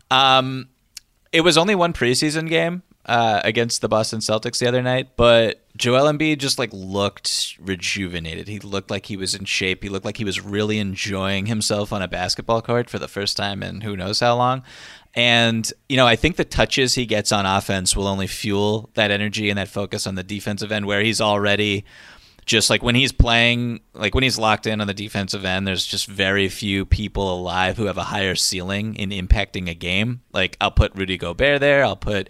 it was only one preseason game against the Boston Celtics the other night, but Joel Embiid just looked rejuvenated. He looked like he was in shape. He looked like he was really enjoying himself on a basketball court for the first time in who knows how long. And, you know, I think the touches he gets on offense will only fuel that energy and that focus on the defensive end where he's already just like when he's playing, like when he's locked in on the defensive end, there's just very few people alive who have a higher ceiling in impacting a game. Like I'll put Rudy Gobert there. I'll put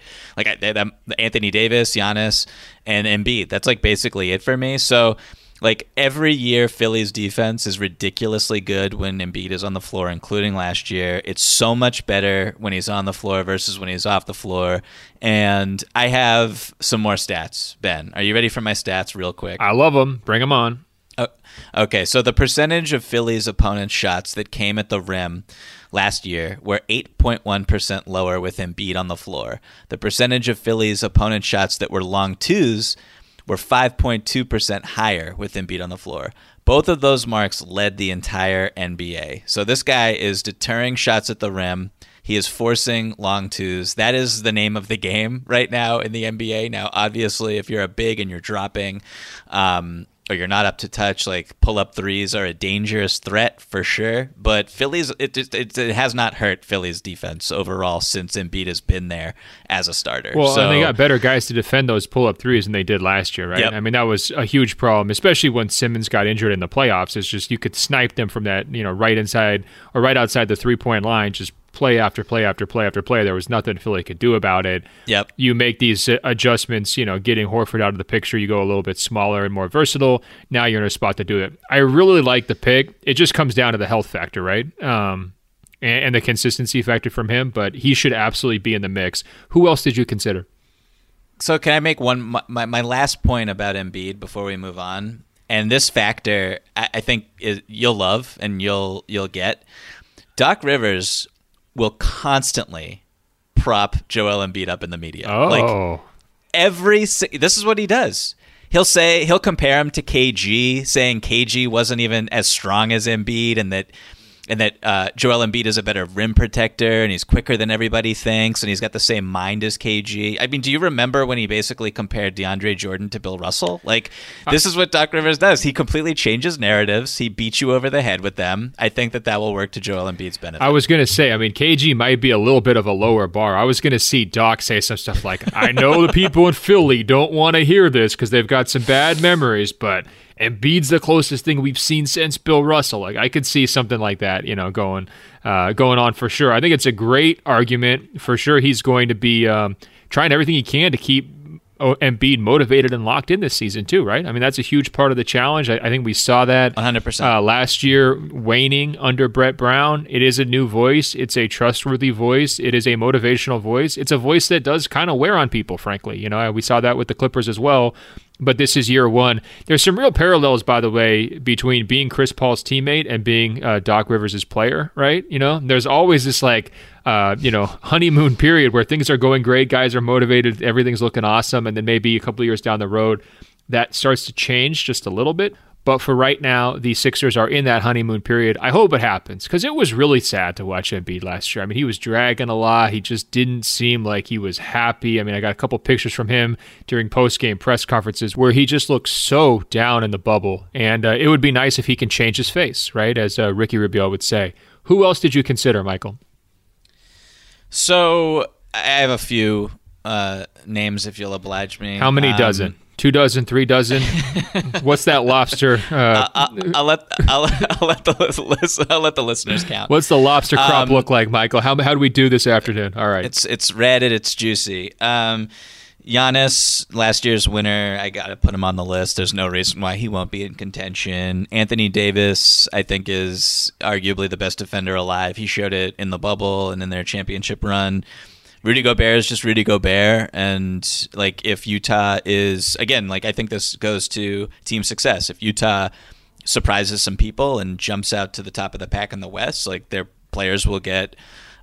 Anthony Davis, Giannis, and Embiid. That's like basically it for me. So like every year, Philly's defense is ridiculously good when Embiid is on the floor, including last year. It's so much better when he's on the floor versus when he's off the floor. And I have some more stats, Ben. Are you ready for my stats real quick? I love them. Bring them on. Oh, okay, so the percentage of Philly's opponents' shots that came at the rim last year were 8.1% lower with Embiid on the floor. The percentage of Philly's opponent shots that were long twos were 5.2% higher with Embiid on the floor. Both of those marks led the entire NBA. So this guy is deterring shots at the rim. He is forcing long twos. That is the name of the game right now in the NBA. Now, obviously, if you're a big and you're dropping or you're not up to touch, like pull-up threes are a dangerous threat for sure. But Philly's it has not hurt Philly's defense overall since Embiid has been there as a starter. Well, and they got better guys to defend those pull-up threes than they did last year, right? Yep. I mean, that was a huge problem, especially when Simmons got injured in the playoffs. It's just you could snipe them from that, you know, right inside or right outside the three-point line, just play after play after play after play. There was nothing Philly could do about it. Yep. You make these adjustments, you know, getting Horford out of the picture, you go a little bit smaller and more versatile. Now you're in a spot to do it. I really like the pick. It just comes down to the health factor, right? And the consistency factor from him, but he should absolutely be in the mix. Who else did you consider? So can I make my last point about Embiid before we move on? And this factor, I think you'll love and you'll get. Doc Rivers will constantly prop Joel Embiid up in the media. Oh. Like this is what he does. He'll compare him to KG, saying KG wasn't even as strong as Embiid and that and that Joel Embiid is a better rim protector, and he's quicker than everybody thinks, and he's got the same mind as KG. I mean, do you remember when he basically compared DeAndre Jordan to Bill Russell? Like, this is what Doc Rivers does. He completely changes narratives. He beats you over the head with them. I think that will work to Joel Embiid's benefit. I was going to say, I mean, KG might be a little bit of a lower bar. I was going to see Doc say some stuff like, I know the people in Philly don't want to hear this because they've got some bad memories, but Embiid's the closest thing we've seen since Bill Russell. Like, I could see something like that, going on for sure. I think it's a great argument. For sure, he's going to be trying everything he can to keep Embiid motivated and locked in this season too, right? I mean, that's a huge part of the challenge. I think we saw that 100% last year waning under Brett Brown. It is a new voice. It's a trustworthy voice. It is a motivational voice. It's a voice that does kind of wear on people, frankly. We saw that with the Clippers as well. But this is year one. There's some real parallels, by the way, between being Chris Paul's teammate and being Doc Rivers' player, right? There's always this honeymoon period where things are going great, guys are motivated, everything's looking awesome, and then maybe a couple of years down the road, that starts to change just a little bit. But for right now, the Sixers are in that honeymoon period. I hope it happens because it was really sad to watch Embiid last year. I mean, he was dragging a lot. He just didn't seem like he was happy. I mean, I got a couple pictures from him during post-game press conferences where he just looked so down in the bubble. And it would be nice if he can change his face, right, as Ricky Rubio would say. Who else did you consider, Michael? So I have a few names, if you'll oblige me. How many dozen? 2 dozen, 3 dozen. What's that lobster? I'll let the listeners count. What's the lobster crop look like, Michael? How do we do this afternoon? All right, it's red and it's juicy. Giannis, last year's winner, I got to put him on the list. There's no reason why he won't be in contention. Anthony Davis, I think, is arguably the best defender alive. He showed it in the bubble and in their championship run. Rudy Gobert is just Rudy Gobert, and if Utah is, again, I think this goes to team success. If Utah surprises some people and jumps out to the top of the pack in the West, their players will get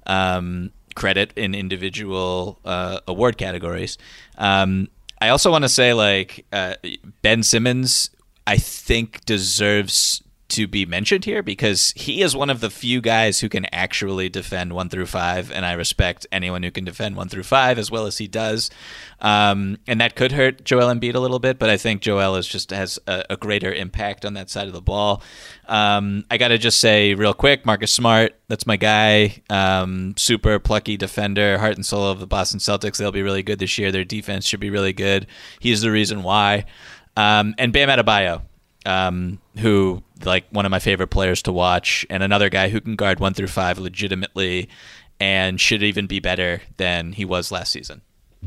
credit in individual award categories. I also want to say, Ben Simmons, I think, deserves to be mentioned here because he is one of the few guys who can actually defend 1 through 5, and I respect anyone who can defend 1 through 5 as well as he does. And that could hurt Joel Embiid a little bit, but I think Joel has a greater impact on that side of the ball. I got to just say real quick, Marcus Smart, that's my guy. Super plucky defender, heart and soul of the Boston Celtics. They'll be really good this year. Their defense should be really good. He's the reason why. And Bam Adebayo. Who, one of my favorite players to watch, and another guy who can guard 1 through 5 legitimately and should even be better than he was last season.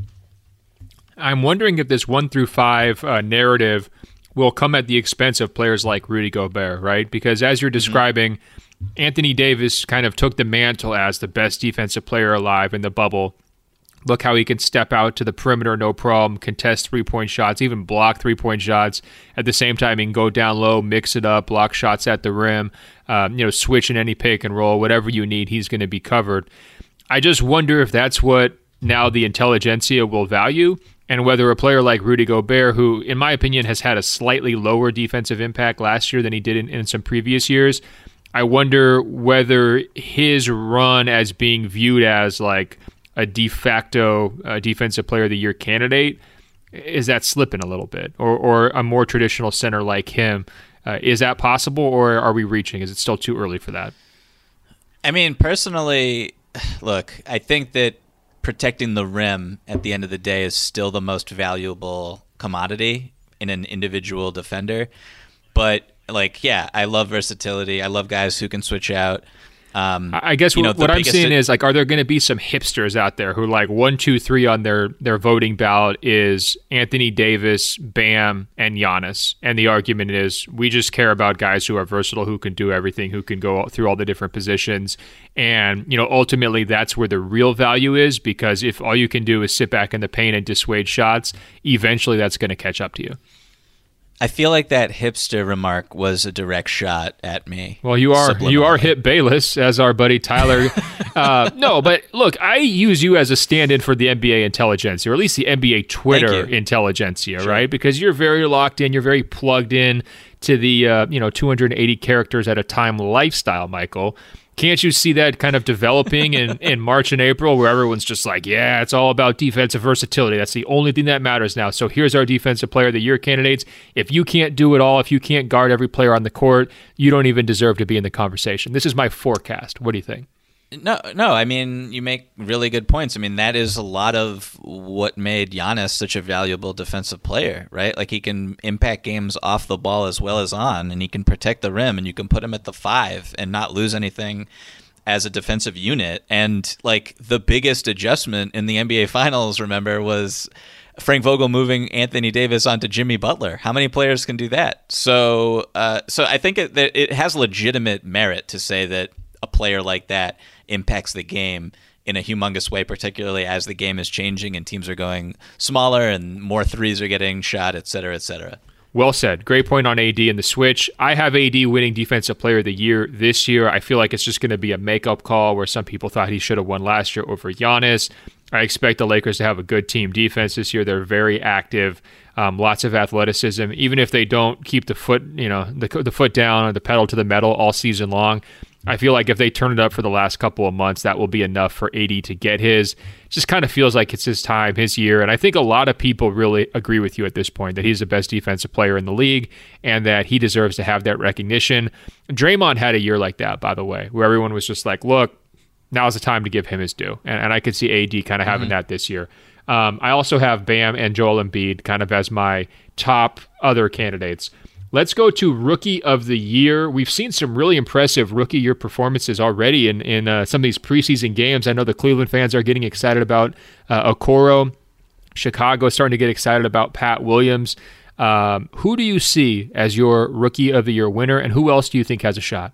I'm wondering if this 1 through 5 narrative will come at the expense of players like Rudy Gobert, right? Because as you're describing, Anthony Davis kind of took the mantle as the best defensive player alive in the bubble. Look how he can step out to the perimeter, no problem, contest 3-point shots, even block 3-point shots. At the same time, he can go down low, mix it up, block shots at the rim, switch in any pick and roll, whatever you need, he's going to be covered. I just wonder if that's what now the intelligentsia will value, and whether a player like Rudy Gobert, who, in my opinion, has had a slightly lower defensive impact last year than he did in some previous years, I wonder whether his run as being viewed as a de facto defensive player of the year candidate, is that slipping a little bit? Or a more traditional center like him, is that possible, or are we reaching? Is it still too early for that? I mean, personally, look, I think that protecting the rim at the end of the day is still the most valuable commodity in an individual defender. But, I love versatility. I love guys who can switch out. I guess what I'm seeing is are there going to be some hipsters out there who 1, 2, 3 on their voting ballot is Anthony Davis, Bam, and Giannis, and the argument is we just care about guys who are versatile, who can do everything, who can go through all the different positions, and ultimately that's where the real value is, because if all you can do is sit back in the paint and dissuade shots, eventually that's going to catch up to you. I feel like that hipster remark was a direct shot at me. Well, you are Hip Bayless, as our buddy Tyler. No, but look, I use you as a stand-in for the NBA intelligentsia, or at least the NBA Twitter intelligentsia, right? Because you're very locked in, you're very plugged in to the 280 characters at a time lifestyle, Michael. Can't you see that kind of developing in March and April, where everyone's just like, yeah, it's all about defensive versatility. That's the only thing that matters now. So here's our Defensive Player of the Year candidates. If you can't do it all, if you can't guard every player on the court, you don't even deserve to be in the conversation. This is my forecast. What do you think? No. I mean, you make really good points. I mean, that is a lot of what made Giannis such a valuable defensive player, right? Like, he can impact games off the ball as well as on, and he can protect the rim, and you can put him at the 5 and not lose anything as a defensive unit. And like, the biggest adjustment in the NBA Finals, remember, was Frank Vogel moving Anthony Davis onto Jimmy Butler. How many players can do that? So I think it has legitimate merit to say that a player like that impacts the game in a humongous way, particularly as the game is changing and teams are going smaller and more threes are getting shot, et cetera, et cetera. Well said. Great point on AD and the switch. I have AD winning Defensive Player of the Year this year. I feel like it's just going to be a makeup call where some people thought he should have won last year over Giannis. I expect the Lakers to have a good team defense this year. They're very active, lots of athleticism. Even if they don't keep the foot, the foot down or the pedal to the metal all season long, I feel like if they turn it up for the last couple of months, that will be enough for AD to get his. It just kind of feels like it's his time, his year. And I think a lot of people really agree with you at this point that he's the best defensive player in the league and that he deserves to have that recognition. Draymond had a year like that, by the way, where everyone was just like, look, now's the time to give him his due. And I could see AD kind of having that this year. I also have Bam and Joel Embiid kind of as my top other candidates. Let's go to Rookie of the Year. We've seen some really impressive Rookie Year performances already in some of these preseason games. I know the Cleveland fans are getting excited about Okoro. Chicago is starting to get excited about Pat Williams. Who do you see as your Rookie of the Year winner, and who else do you think has a shot?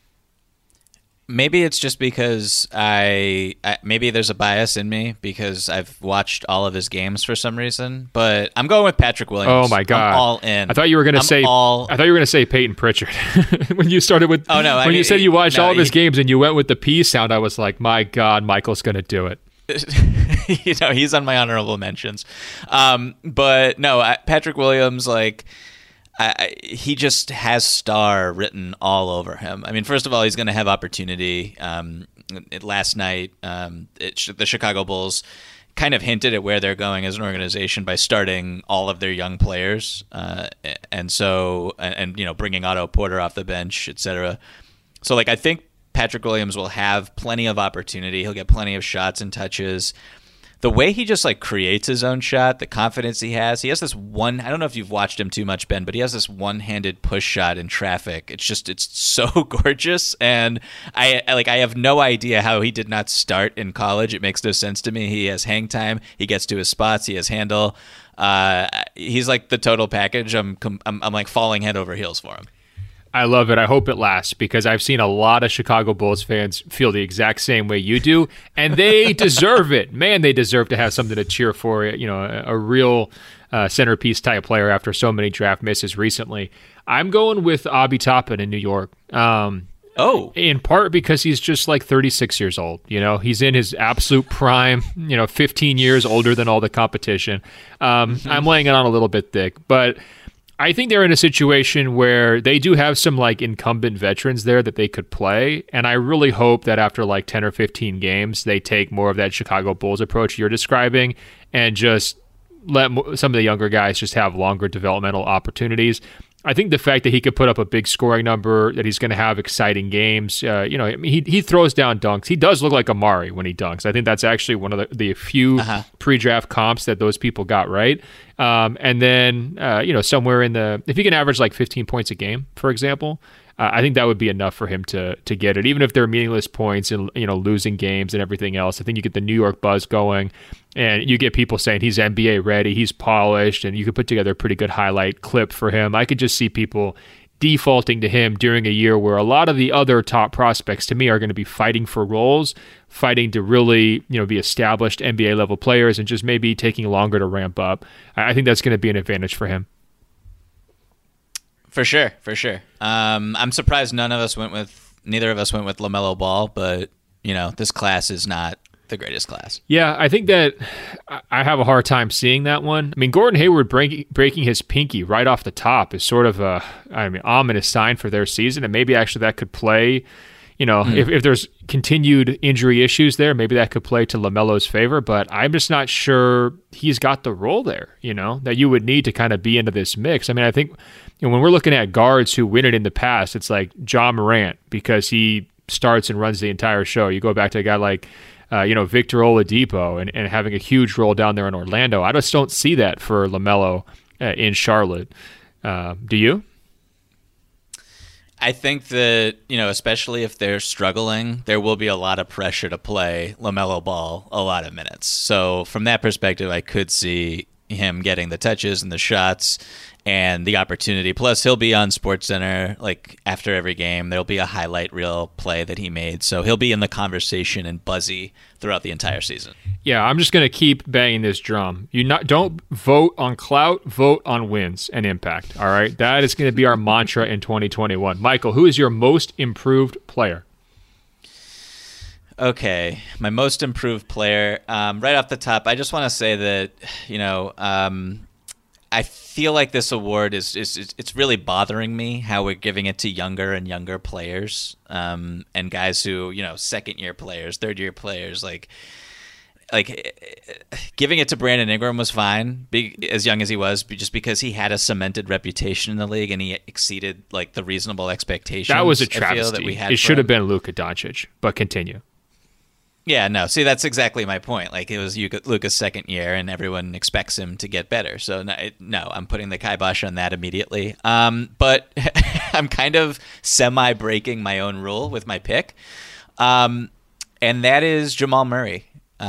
Maybe it's just because maybe there's a bias in me because I've watched all of his games for some reason, but I'm going with Patrick Williams. Oh my God! I'm all in. I thought you were going to say. I thought you were going to say Peyton Pritchard when you started with. Oh no! You said you watched all of his games and you went with the P sound, I was like, my God, Michael's going to do it. He's on my honorable mentions, but no, Patrick Williams, like. He just has star written all over him. I mean, first of all, he's going to have opportunity. Last night, the Chicago Bulls kind of hinted at where they're going as an organization by starting all of their young players, and bringing Otto Porter off the bench, etc. So, like, I think Patrick Williams will have plenty of opportunity. He'll get plenty of shots and touches. The way he just like creates his own shot, the confidence he has this one, I don't know if you've watched him too much, Ben, but he has this one-handed push shot in traffic. It's so gorgeous. And I have no idea how he did not start in college. It makes no sense to me. He has hang time. He gets to his spots. He has handle. He's like the total package. I'm like falling head over heels for him. I love it. I hope it lasts because I've seen a lot of Chicago Bulls fans feel the exact same way you do, and they deserve it. Man, they deserve to have something to cheer for, a real centerpiece type player after so many draft misses recently. I'm going with Obi Toppin in New York. In part because he's just like 36 years old. He's in his absolute prime, 15 years older than all the competition. I'm laying it on a little bit thick, but I think they're in a situation where they do have some like incumbent veterans there that they could play. And I really hope that after like 10 or 15 games, they take more of that Chicago Bulls approach you're describing and just let some of the younger guys just have longer developmental opportunities. I think the fact that he could put up a big scoring number, that he's going to have exciting games, he throws down dunks. He does look like Amari when he dunks. I think that's actually one of the few pre-draft comps that those people got right. And then, somewhere if he can average like 15 points a game, for example, I think that would be enough for him to get it, even if they're meaningless points and losing games and everything else. I think you get the New York buzz going, and you get people saying he's NBA ready, he's polished, and you could put together a pretty good highlight clip for him. I could just see people defaulting to him during a year where a lot of the other top prospects to me are going to be fighting for roles, fighting to really be established NBA level players, and just maybe taking longer to ramp up. I think that's going to be an advantage for him. For sure. I'm surprised neither of us went with LaMelo Ball, but this class is not the greatest class. Yeah, I think that I have a hard time seeing that one. I mean, Gordon Hayward breaking his pinky right off the top is sort of a ominous sign for their season, and maybe actually that could play. If there's continued injury issues there, maybe that could play to LaMelo's favor, but I'm just not sure he's got the role there, that you would need to kind of be into this mix. I mean, I think when we're looking at guards who win it in the past, it's like Ja Morant because he starts and runs the entire show. You go back to a guy like, Victor Oladipo and having a huge role down there in Orlando. I just don't see that for LaMelo in Charlotte. Do you? I think that, especially if they're struggling, there will be a lot of pressure to play LaMelo Ball a lot of minutes. So from that perspective, I could see him getting the touches and the shots and the opportunity. Plus, he'll be on SportsCenter like after every game. There'll be a highlight reel play that he made. So he'll be in the conversation and buzzy throughout the entire season. Yeah, I'm just going to keep banging this drum. Don't vote on clout, vote on wins and impact. All right? That is going to be our mantra in 2021. Michael, who is your most improved player? Okay, my most improved player. Right off the top, I just want to say that, I feel like this award it's really bothering me how we're giving it to younger and younger players, and guys who, second-year players, third-year players, like giving it to Brandon Ingram was fine, as young as he was, just because he had a cemented reputation in the league and he exceeded like the reasonable expectations. That was a travesty. That we had it should have been Luka Doncic, but continue. Yeah, no. See, that's exactly my point. Like, it was Luka's second year, and everyone expects him to get better. So, no, I'm putting the kibosh on that immediately. But I'm kind of semi-breaking my own rule with my pick, and that is Jamal Murray.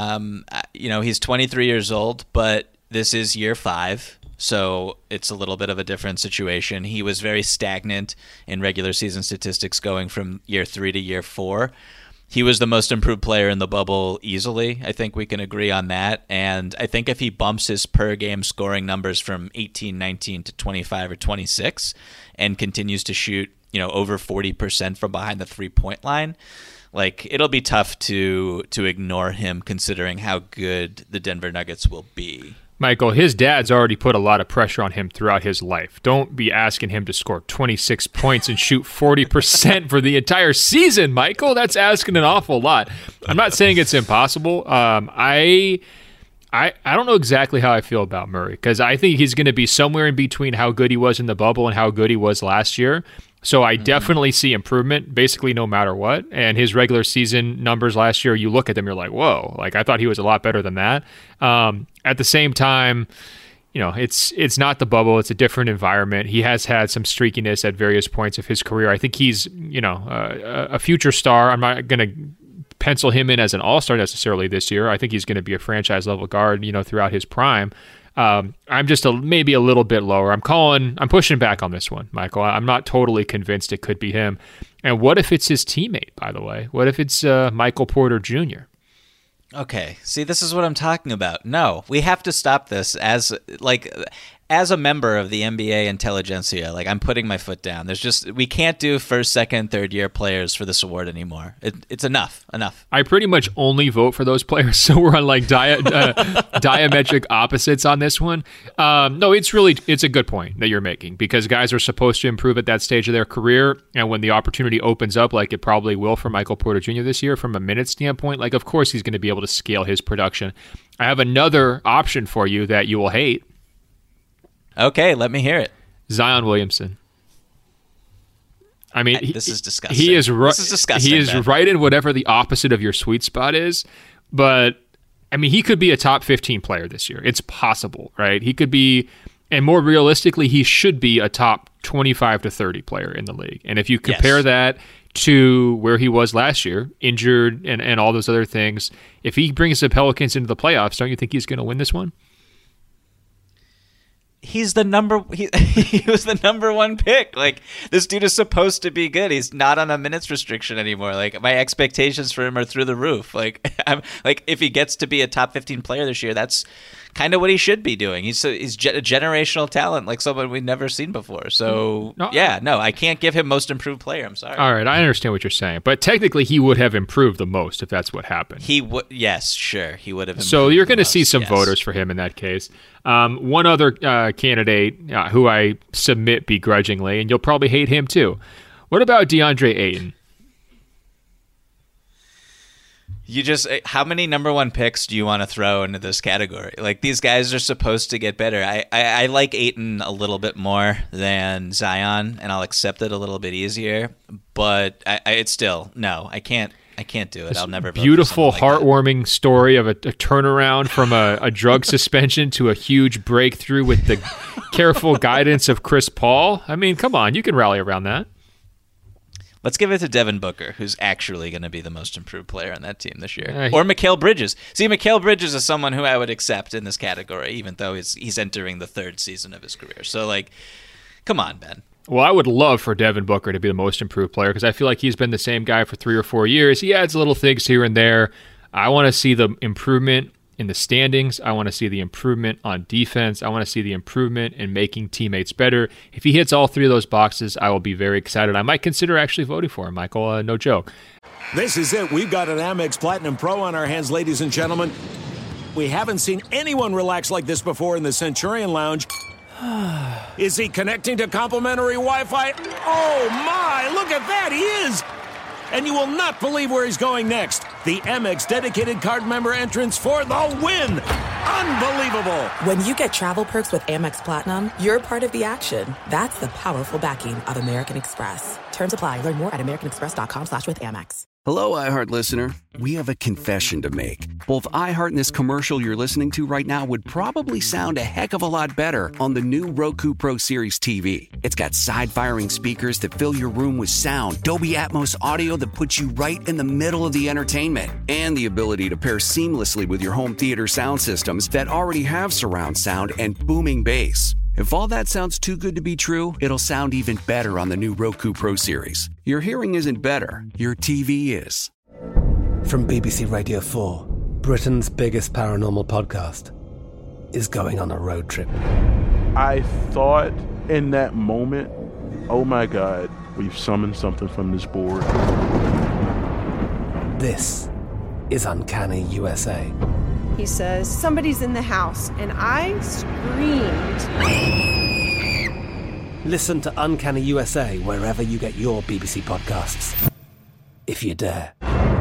He's 23 years old, but this is year 5, so it's a little bit of a different situation. He was very stagnant in regular season statistics going from year 3 to year 4. He was the most improved player in the bubble easily. I think we can agree on that. And I think if he bumps his per-game scoring numbers from 18, 19 to 25 or 26 and continues to shoot, over 40% from behind the three-point line, like, it'll be tough to ignore him considering how good the Denver Nuggets will be. Michael, his dad's already put a lot of pressure on him throughout his life. Don't be asking him to score 26 points and shoot 40% for the entire season, Michael. That's asking an awful lot. I'm not saying it's impossible. I don't know exactly how I feel about Murray because I think he's going to be somewhere in between how good he was in the bubble and how good he was last year. So I definitely see improvement basically no matter what. And his regular season numbers last year, you look at them, you're like, whoa, like I thought he was a lot better than that. At the same time, it's not the bubble. It's a different environment. He has had some streakiness at various points of his career. I think he's, a future star. I'm not going to pencil him in as an all-star necessarily this year. I think he's going to be a franchise level guard, throughout his prime. I'm just maybe a little bit lower. I'm pushing back on this one, Michael. I'm not totally convinced it could be him. And what if it's his teammate, by the way? What if it's Michael Porter Jr.? Okay. See, this is what I'm talking about. No, we have to stop this as a member of the NBA intelligentsia. Like, I'm putting my foot down. We can't do first, second, third year players for this award anymore. It's enough. I pretty much only vote for those players, so we're on like diametric opposites on this one. No, it's a good point that you're making because guys are supposed to improve at that stage of their career, and when the opportunity opens up, like it probably will for Michael Porter Jr. this year, from a minute standpoint, like of course he's going to be able to scale his production. I have another option for you that you will hate. Okay, let me hear it. Zion Williamson. I mean, this is disgusting. This is disgusting. He is right in whatever the opposite of your sweet spot is, but I mean, he could be a top 15 player this year. It's possible, right? He could be, and more realistically, he should be a top 25 to 30 player in the league. And if you compare that to where he was last year, injured and all those other things, if he brings the Pelicans into the playoffs, don't you think he's going to win this one? He's the he was the number 1 pick. Like, this dude is supposed to be good. He's not on a minutes restriction anymore. Like, my expectations for him are through the roof. Like, if he gets to be a top 15 player this year, that's kind of what he should be doing. He's a generational talent, like someone we've never seen before. So, I can't give him most improved player. I'm sorry. All right, I understand what you're saying. But technically, he would have improved the most if that's what happened. He would, yes, sure. He would have improved. So you're going to see some voters for him in that case. One other candidate who I submit begrudgingly, and you'll probably hate him too. What about DeAndre Ayton? How many number one picks do you want to throw into this category? Like, these guys are supposed to get better. I like Ayton a little bit more than Zion, and I'll accept it a little bit easier. But it's still, no, I can't do it. I'll never vote beautiful, for someone like heartwarming story of a turnaround from a drug suspension to a huge breakthrough with the careful guidance of Chris Paul. I mean, come on, you can rally around that. Let's give it to Devin Booker, who's actually going to be the most improved player on that team this year. Or Mikal Bridges. See, Mikal Bridges is someone who I would accept in this category, even though he's entering the third season of his career. So, like, come on, Ben. Well, I would love for Devin Booker to be the most improved player because I feel like he's been the same guy for 3 or 4 years. He adds little things here and there. I want to see the improvement in the standings. I want to see the improvement on defense. I want to see the improvement in making teammates better. If he hits all 3 of those boxes, I will be very excited. I might consider actually voting for him, Michael. No joke. This is it. We've got an Amex Platinum Pro on our hands, ladies and gentlemen. We haven't seen anyone relax like this before in the Centurion Lounge. Is he connecting to complimentary Wi-Fi? Oh, my! Look at that! He is! And you will not believe where he's going next. The Amex dedicated card member entrance for the win. Unbelievable. When you get travel perks with Amex Platinum, you're part of the action. That's the powerful backing of American Express. Terms apply. Learn more at americanexpress.com/withAmex. Hello, iHeart listener. We have a confession to make. Both iHeart and this commercial you're listening to right now would probably sound a heck of a lot better on the new Roku Pro Series TV. It's got side-firing speakers that fill your room with sound, Dolby Atmos audio that puts you right in the middle of the entertainment, and the ability to pair seamlessly with your home theater sound systems that already have surround sound and booming bass. If all that sounds too good to be true, it'll sound even better on the new Roku Pro Series. Your hearing isn't better, your TV is. From BBC Radio 4, Britain's biggest paranormal podcast is going on a road trip. I thought in that moment, oh my God, we've summoned something from this board. This is Uncanny USA. He says, somebody's in the house, and I screamed. Listen to Uncanny USA wherever you get your BBC podcasts, if you dare.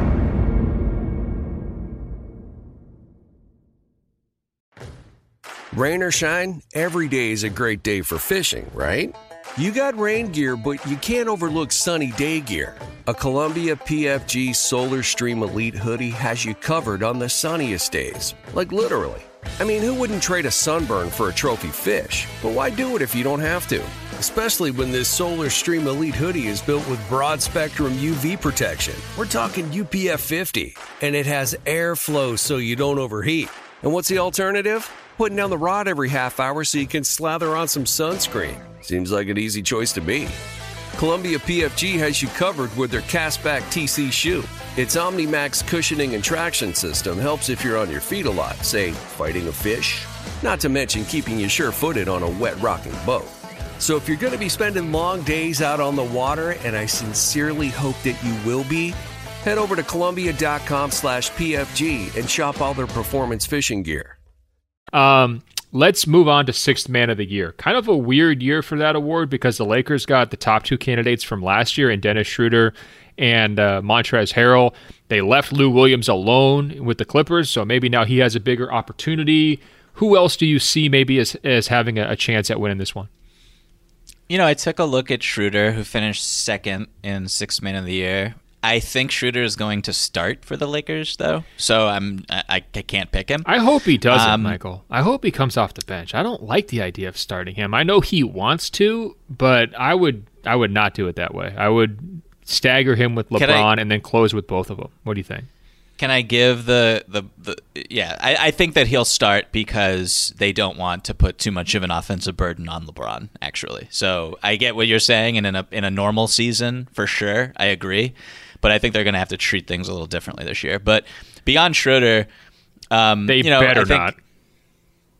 Rain or shine, every day is a great day for fishing, right? You got rain gear, but you can't overlook sunny day gear. A Columbia PFG Solar Stream Elite hoodie has you covered on the sunniest days. Like literally. I mean, who wouldn't trade a sunburn for a trophy fish? But why do it if you don't have to? Especially when this Solar Stream Elite hoodie is built with broad spectrum UV protection. We're talking UPF 50. And it has airflow so you don't overheat. And what's the alternative? Putting down the rod every half hour so you can slather on some sunscreen. Seems like an easy choice to me. Columbia PFG has you covered with their Castback TC shoe. Its OmniMax cushioning and traction system helps if you're on your feet a lot, say, fighting a fish. Not to mention keeping you sure-footed on a wet rocking boat. So if you're going to be spending long days out on the water, and I sincerely hope that you will be, head over to Columbia.com/PFG and shop all their performance fishing gear. Let's move on to Sixth Man of the Year. Kind of a weird year for that award because the Lakers got the top 2 candidates from last year in Dennis Schroeder and Montrezl Harrell. They left Lou Williams alone with the Clippers, so maybe now he has a bigger opportunity. Who else do you see maybe as having a chance at winning this one? You know, I took a look at Schroeder, who finished second in Sixth Man of the Year. I think Schroeder is going to start for the Lakers, though, so I can't pick him. I hope he doesn't, Michael. I hope he comes off the bench. I don't like the idea of starting him. I know he wants to, but I would not do it that way. I would stagger him with LeBron and then close with both of them. What do you think? Can I give I think that he'll start because they don't want to put too much of an offensive burden on LeBron, actually. So I get what you're saying, and in a normal season, for sure, I agree. But I think they're going to have to treat things a little differently this year. But beyond Schroeder, they better not.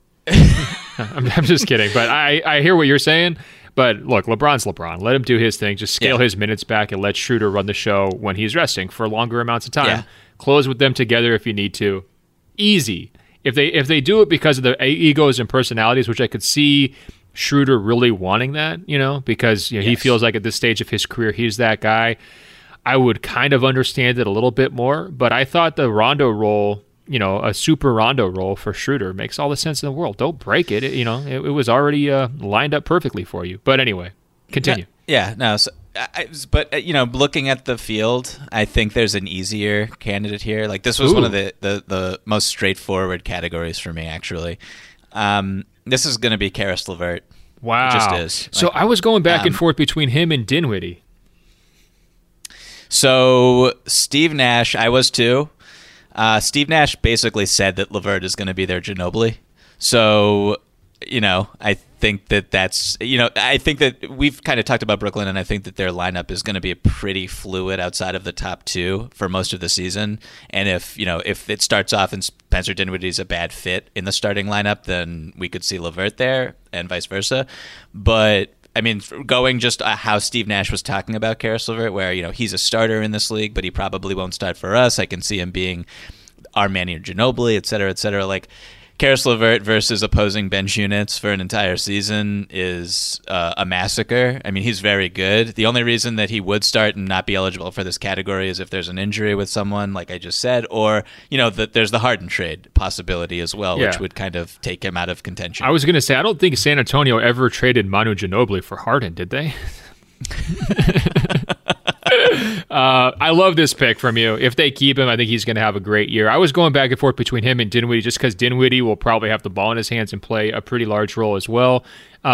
I'm just kidding. But I hear what you're saying. But look, LeBron's LeBron. Let him do his thing. Just scale his minutes back and let Schroeder run the show when he's resting for longer amounts of time. Yeah. Close with them together if you need to. Easy. If they do it because of the egos and personalities, which I could see Schroeder really wanting that, because he feels like at this stage of his career he's that guy, I would kind of understand it a little bit more. But I thought the Rondo role, a super Rondo role for Schroeder makes all the sense in the world. Don't break it. It was already lined up perfectly for you. But anyway, continue. Looking at the field, I think there's an easier candidate here. Like this was one of the most straightforward categories for me, actually. This is going to be Karis LeVert. Wow. It just is. So I was going back and forth between him and Dinwiddie. So Steve Nash, I was too. Steve Nash basically said that LeVert is going to be their Ginobili. So, I think that's I think that we've kind of talked about Brooklyn, and I think that their lineup is going to be pretty fluid outside of the top two for most of the season. And if it starts off and Spencer Dinwiddie's a bad fit in the starting lineup, then we could see LeVert there and vice versa. But I mean, going just how Steve Nash was talking about Karis LeVert, where he's a starter in this league, but he probably won't start for us. I can see him being our Manny or Ginobili, et cetera, et cetera. Like Karis LeVert versus opposing bench units for an entire season is a massacre. I mean, he's very good. The only reason that he would start and not be eligible for this category is if there's an injury with someone, like I just said, or that there's the Harden trade possibility as well, which would kind of take him out of contention. I was going to say, I don't think San Antonio ever traded Manu Ginobili for Harden, did they? I love this pick from you. If they keep him, I think he's going to have a great year. I was going back and forth between him and Dinwiddie just because Dinwiddie will probably have the ball in his hands and play a pretty large role as well.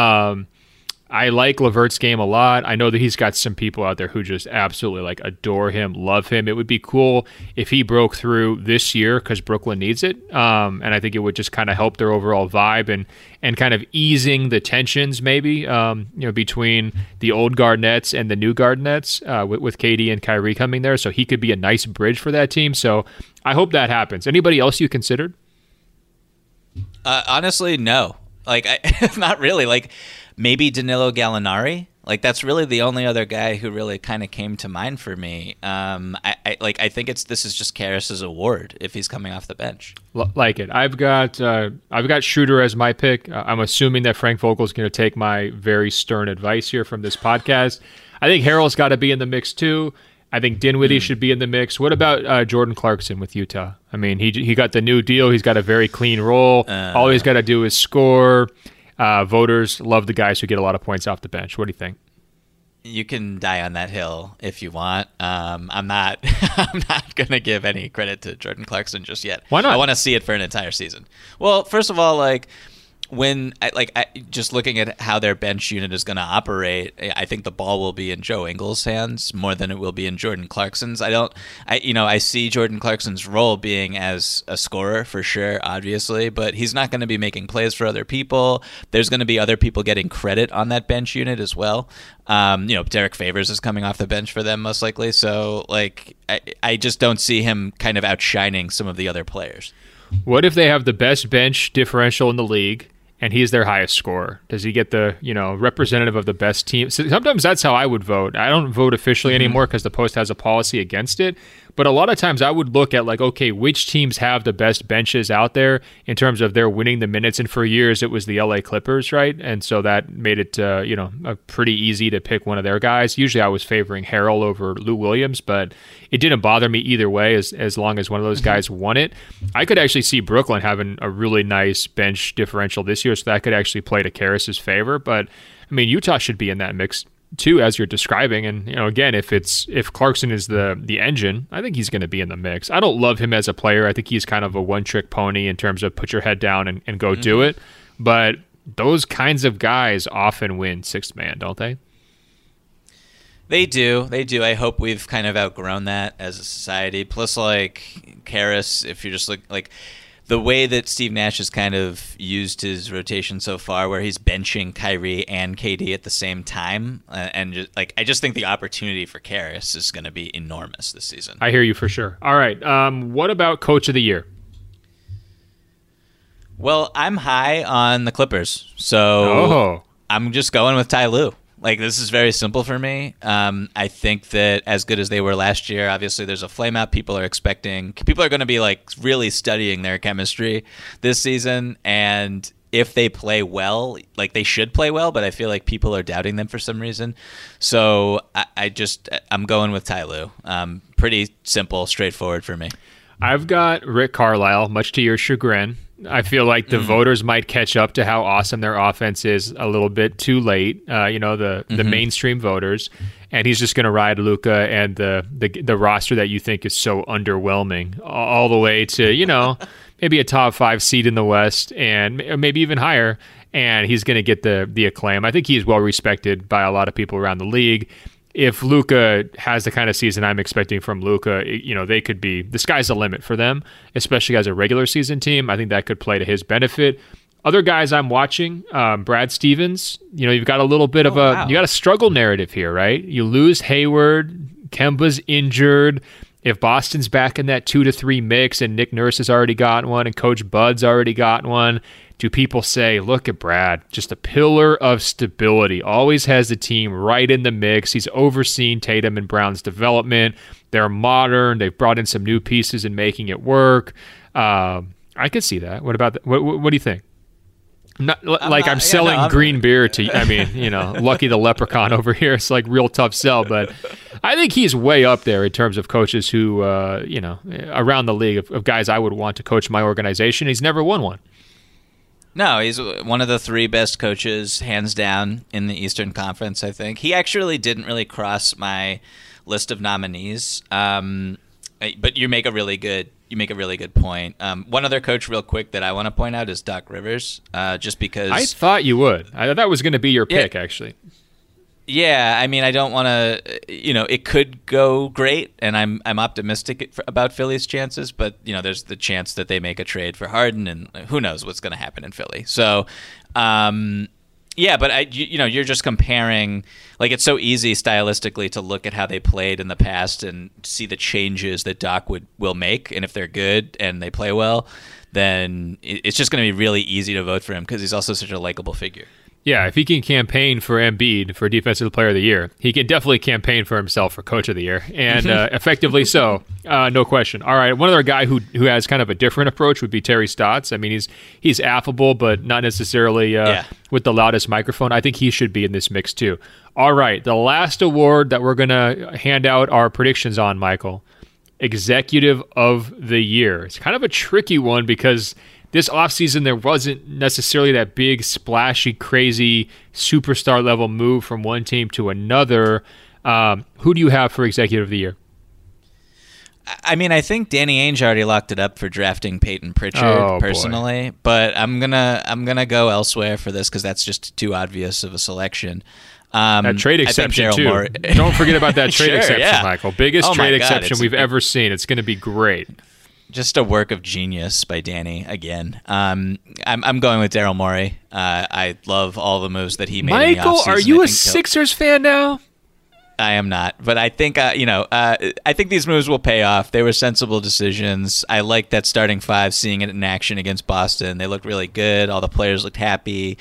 I like LeVert's game a lot. I know that he's got some people out there who just absolutely adore him, love him. It would be cool if he broke through this year because Brooklyn needs it. And I think it would just kind of help their overall vibe and kind of easing the tensions maybe, between the old guard nets and the new guard nets with KD and Kyrie coming there. So he could be a nice bridge for that team. So I hope that happens. Anybody else you considered? Honestly, no. Not really. Maybe Danilo Gallinari. That's really the only other guy who really kind of came to mind for me. I think this is just Karis's award if he's coming off the bench. Like it. I've got Schroeder as my pick. I'm assuming that Frank Vogel's going to take my very stern advice here from this podcast. I think Harrell's got to be in the mix too. I think Dinwiddie should be in the mix. What about Jordan Clarkson with Utah? I mean, he got the new deal. He's got a very clean role. All he's got to do is score. Voters love the guys who get a lot of points off the bench. What do you think? You can die on that hill if you want. I'm not going to give any credit to Jordan Clarkson just yet. Why not? I want to see it for an entire season. Well, first of all, when just looking at how their bench unit is going to operate, I think the ball will be in Joe Ingles' hands more than it will be in Jordan Clarkson's. I see Jordan Clarkson's role being as a scorer for sure, obviously, but he's not going to be making plays for other people. There's going to be other people getting credit on that bench unit as well. Derek Favors is coming off the bench for them most likely. So I just don't see him kind of outshining some of the other players. What if they have the best bench differential in the league and he's their highest scorer? Does he get the representative of the best team? So sometimes that's how I would vote. I don't vote officially anymore because the Post has a policy against it. But a lot of times I would look at okay, which teams have the best benches out there in terms of their winning the minutes. And for years it was the LA Clippers, right? And so that made it pretty easy to pick one of their guys. Usually I was favoring Harrell over Lou Williams, but it didn't bother me either way as long as one of those guys won it. I could actually see Brooklyn having a really nice bench differential this year, so that could actually play to Karis's favor. But I mean, Utah should be in that mix too, as you're describing. And again, if Clarkson is the engine, I think he's going to be in the mix. I don't love him as a player. I think he's kind of a one-trick pony in terms of put your head down and go do it. But those kinds of guys often win sixth man, don't they? They do. I hope we've kind of outgrown that as a society. Plus, Karis, if you're just the way that Steve Nash has kind of used his rotation so far, where he's benching Kyrie and KD at the same time, and I just think the opportunity for Karis is going to be enormous this season. I hear you for sure. All right, what about Coach of the Year? Well, I'm high on the Clippers, so I'm just going with Ty Lue. Like, this is very simple for me. I think that as good as they were last year, obviously there's a flame out. People are going to be like really studying their chemistry this season. And if they play well, like they should play well, but I feel like people are doubting them for some reason. So I'm going with Ty Lue. Pretty simple, straightforward for me. I've got Rick Carlisle, much to your chagrin. I feel like the voters might catch up to how awesome their offense is a little bit too late. The mainstream voters, and he's just going to ride Luka and the roster that you think is so underwhelming all the way to maybe a top 5 seed in the West and maybe even higher. And he's going to get the acclaim. I think he's well respected by a lot of people around the league. If Luka has the kind of season I'm expecting from Luka, they could be, the sky's the limit for them, especially as a regular season team. I think that could play to his benefit. Other guys I'm watching, Brad Stevens, you've got a little bit of you got a struggle narrative here, right? You lose Hayward, Kemba's injured. If Boston's back in that 2 to 3 mix and Nick Nurse has already got one and Coach Bud's already got one, do people say, look at Brad, just a pillar of stability, always has the team right in the mix. He's overseen Tatum and Brown's development. They're modern. They've brought in some new pieces and making it work. I could see that. What about that? What do you think? I'm selling green beer to, Lucky the Leprechaun over here. It's like real tough sell, but I think he's way up there in terms of coaches who, around the league of guys I would want to coach my organization. He's never won one. No, he's one of the 3 best coaches, hands down, in the Eastern Conference, I think. He actually didn't really cross my list of nominees, but you make a really good point. One other coach real quick that I want to point out is Doc Rivers, just because... I thought you would. I thought that was going to be your pick, actually. Yeah, I mean, I don't want to, it could go great, and I'm optimistic about Philly's chances, but, there's the chance that they make a trade for Harden, and who knows what's going to happen in Philly. So, but you're just comparing, like, it's so easy stylistically to look at how they played in the past and see the changes that Doc will make, and if they're good and they play well, then it's just going to be really easy to vote for him because he's also such a likable figure. Yeah, if he can campaign for Embiid for Defensive Player of the Year, he can definitely campaign for himself for Coach of the Year, and effectively so, no question. All right, one other guy who has kind of a different approach would be Terry Stotts. I mean, he's affable, but not necessarily with the loudest microphone. I think he should be in this mix too. All right, the last award that we're going to hand out our predictions on, Michael, Executive of the Year. It's kind of a tricky one because this offseason, there wasn't necessarily that big, splashy, crazy, superstar-level move from one team to another. Who do you have for Executive of the Year? I mean, I think Danny Ainge already locked it up for drafting Peyton Pritchard personally, but I'm gonna go elsewhere for this because that's just too obvious of a selection. That trade exception, too. Don't forget about that trade exception, Michael. Biggest trade exception we've ever seen. It's going to be great. Just a work of genius by Danny again. I'm going with Daryl Morey. I love all the moves that he made. Michael, in the offseason. Are you a Sixers fan now? I am not, but I think I think these moves will pay off. They were sensible decisions. I like that starting 5, seeing it in action against Boston. They looked really good. All the players looked happy.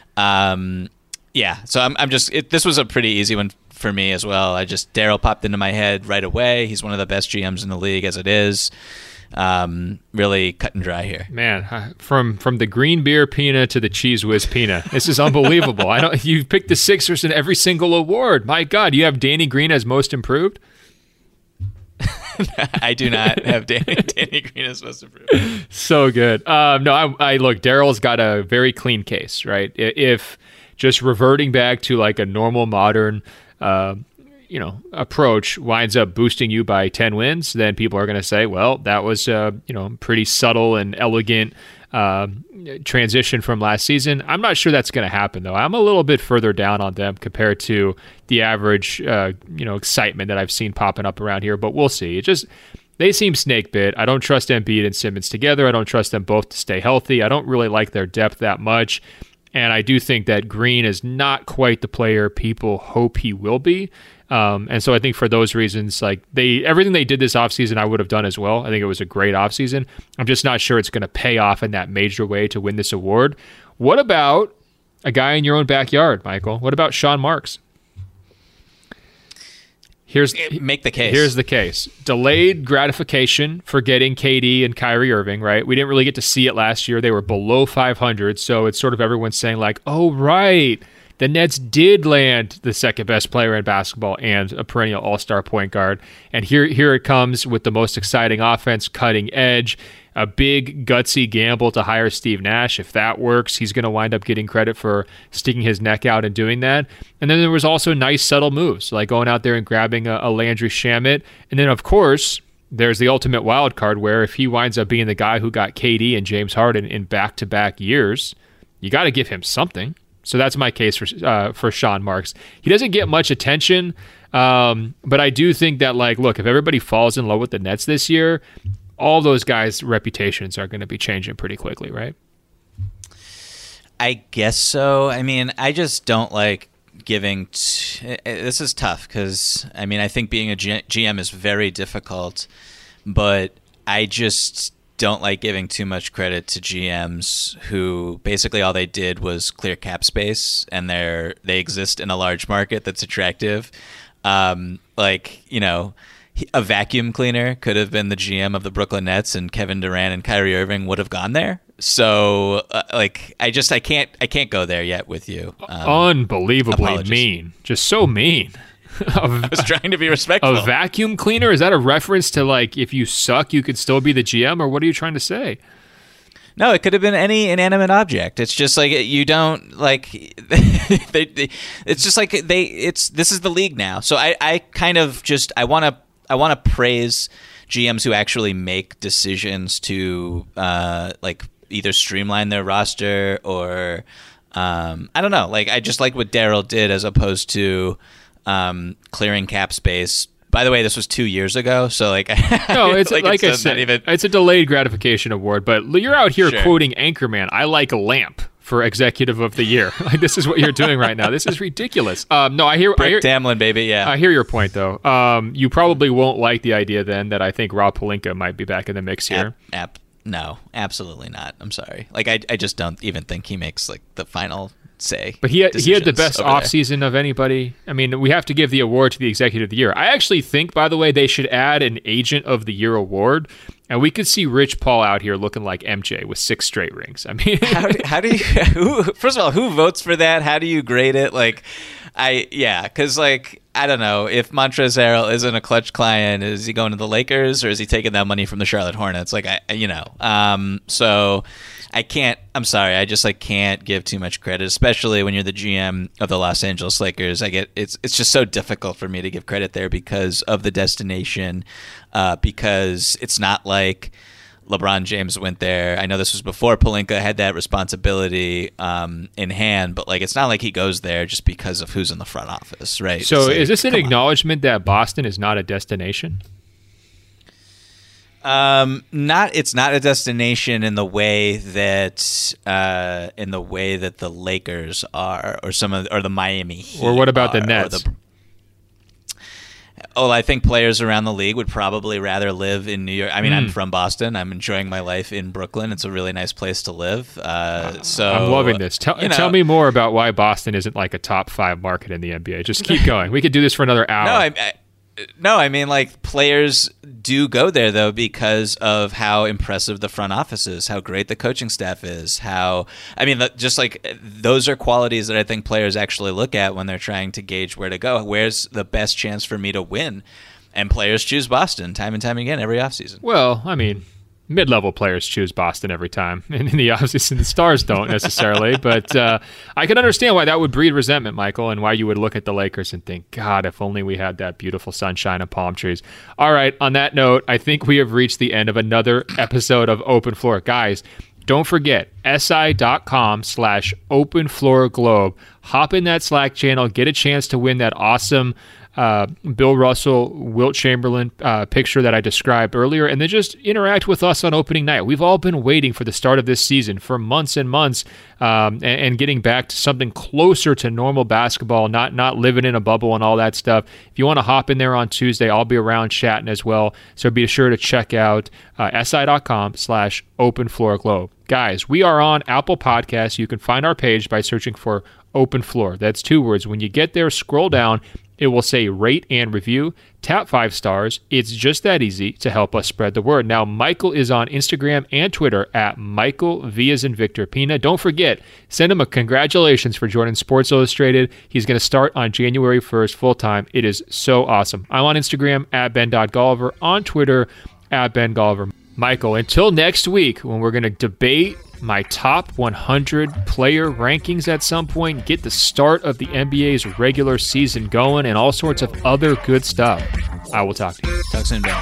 So I'm just. This was a pretty easy one for me as well. Daryl popped into my head right away. He's one of the best GMs in the league as it is. Really cut and dry here. Man, from the green beer Pina to the Cheese Whiz Pina. This is unbelievable. You picked the Sixers in every single award. My God, you have Danny Green as most improved? I do not have Danny Green as most improved. So good. I look, Daryl's got a very clean case, right? If just reverting back to like a normal modern approach winds up boosting you by 10 wins, then people are going to say, well, that was pretty subtle and elegant transition from last season. I'm not sure that's going to happen, though. I'm a little bit further down on them compared to the average excitement that I've seen popping up around here, but we'll see. They seem snake bit. I don't trust Embiid and Simmons together. I don't trust them both to stay healthy. I don't really like their depth that much. And I do think that Green is not quite the player people hope he will be. And so I think for those reasons, like everything they did this offseason, I would have done as well. I think it was a great offseason. I'm just not sure it's going to pay off in that major way to win this award. What about a guy in your own backyard, Michael? What about Sean Marks? Make the case. Here's the case. Delayed gratification for getting KD and Kyrie Irving, right? We didn't really get to see it last year. They were below 500, so it's sort of everyone saying like, oh, right, the Nets did land the second best player in basketball and a perennial all-star point guard. And here it comes with the most exciting offense, cutting edge, a big gutsy gamble to hire Steve Nash. If that works, he's going to wind up getting credit for sticking his neck out and doing that. And then there was also nice subtle moves, like going out there and grabbing a Landry Shamet. And then, of course, there's the ultimate wild card where if he winds up being the guy who got KD and James Harden in back-to-back years, you got to give him something. So that's my case for Sean Marks. He doesn't get much attention, but I do think that, like, look, if everybody falls in love with the Nets this year, all those guys' reputations are going to be changing pretty quickly, right? I guess so. I mean, I just don't like giving... this is tough because, I mean, I think being a GM is very difficult, but I just don't like giving too much credit to GMs who basically all they did was clear cap space, and they exist in a large market that's attractive. Like, you know... A vacuum cleaner could have been the GM of the Brooklyn Nets, and Kevin Durant and Kyrie Irving would have gone there. So, I can't go there yet with you. Unbelievably apologies. Mean, just so mean. I was trying to be respectful. A vacuum cleaner? Is that a reference to like if you suck, you could still be the GM, or what are you trying to say? No, it could have been any inanimate object. It's just like you don't like. It's just like this is the league now. So I kind of just I want to praise GMs who actually make decisions to like either streamline their roster or I don't know. Like I just like what Daryl did as opposed to clearing cap space. By the way, this was 2 years ago, so like no, it's like I said, it's a delayed gratification award. But you're out here quoting Anchorman. I like a lamp for Executive of the Year. Like this is what you're doing right now. This is ridiculous. No, I hear Tamlin, baby. Yeah, I hear your point though. You probably won't like the idea then that I think Rob Pelinka might be back in the mix here. No, absolutely not. I'm sorry. Like I just don't even think he makes like the final say. But he had the best offseason of anybody. I mean, we have to give the award to the Executive of the Year. I actually think, by the way, they should add an Agent of the Year award, and we could see Rich Paul out here looking like MJ with 6 straight rings. I mean, how do you? First of all, who votes for that? How do you grade it? Like, because like I don't know if Montrezl Harrell isn't a clutch client. Is he going to the Lakers or is he taking that money from the Charlotte Hornets? Like so. I'm sorry. I just can't give too much credit, especially when you're the GM of the Los Angeles Lakers. It's just so difficult for me to give credit there because of the destination, because it's not like LeBron James went there. I know this was before Pelinka had that responsibility in hand, but like it's not like he goes there just because of who's in the front office, right? So is this an acknowledgement that Boston is not a destination? It's not a destination in the way that the Lakers are, or the Miami Heat. Or what about the Nets? I think players around the league would probably rather live in New York. I mean, I'm from Boston. I'm enjoying my life in Brooklyn. It's a really nice place to live. So I'm loving this. Tell me more about why Boston isn't like a top 5 market in the NBA. Just keep going. We could do this for another hour. No, I mean, like, players do go there, though, because of how impressive the front office is, how great the coaching staff is, just like those are qualities that I think players actually look at when they're trying to gauge where to go. Where's the best chance for me to win? And players choose Boston time and time again every offseason. Well, I mean, mid-level players choose Boston every time. And in the offseason, the stars don't necessarily. But I can understand why that would breed resentment, Michael, and why you would look at the Lakers and think, God, if only we had that beautiful sunshine and palm trees. All right, on that note, I think we have reached the end of another episode of Open Floor. Guys, don't forget, si.com/openfloorglobe. Hop in that Slack channel, get a chance to win that awesome Bill Russell, Wilt Chamberlain picture that I described earlier, and then just interact with us on opening night. We've all been waiting for the start of this season for months and months, and getting back to something closer to normal basketball, not living in a bubble and all that stuff. If you want to hop in there on Tuesday, I'll be around chatting as well. So be sure to check out si.com/openfloorglobe. Guys, we are on Apple Podcasts. You can find our page by searching for Open Floor. That's 2 words. When you get there, scroll down. It will say rate and review. Tap 5 stars. It's just that easy to help us spread the word. Now, Michael is on Instagram and Twitter at Michael V as in Victor Pina. Don't forget, send him a congratulations for joining Sports Illustrated. He's going to start on January 1st full-time. It is so awesome. I'm on Instagram at Ben.Golliver, on Twitter at Ben Golliver. Michael, until next week when we're going to debate my top 100 player rankings at some point, get the start of the NBA's regular season going, and all sorts of other good stuff. I will talk to you. Talk soon, Ben.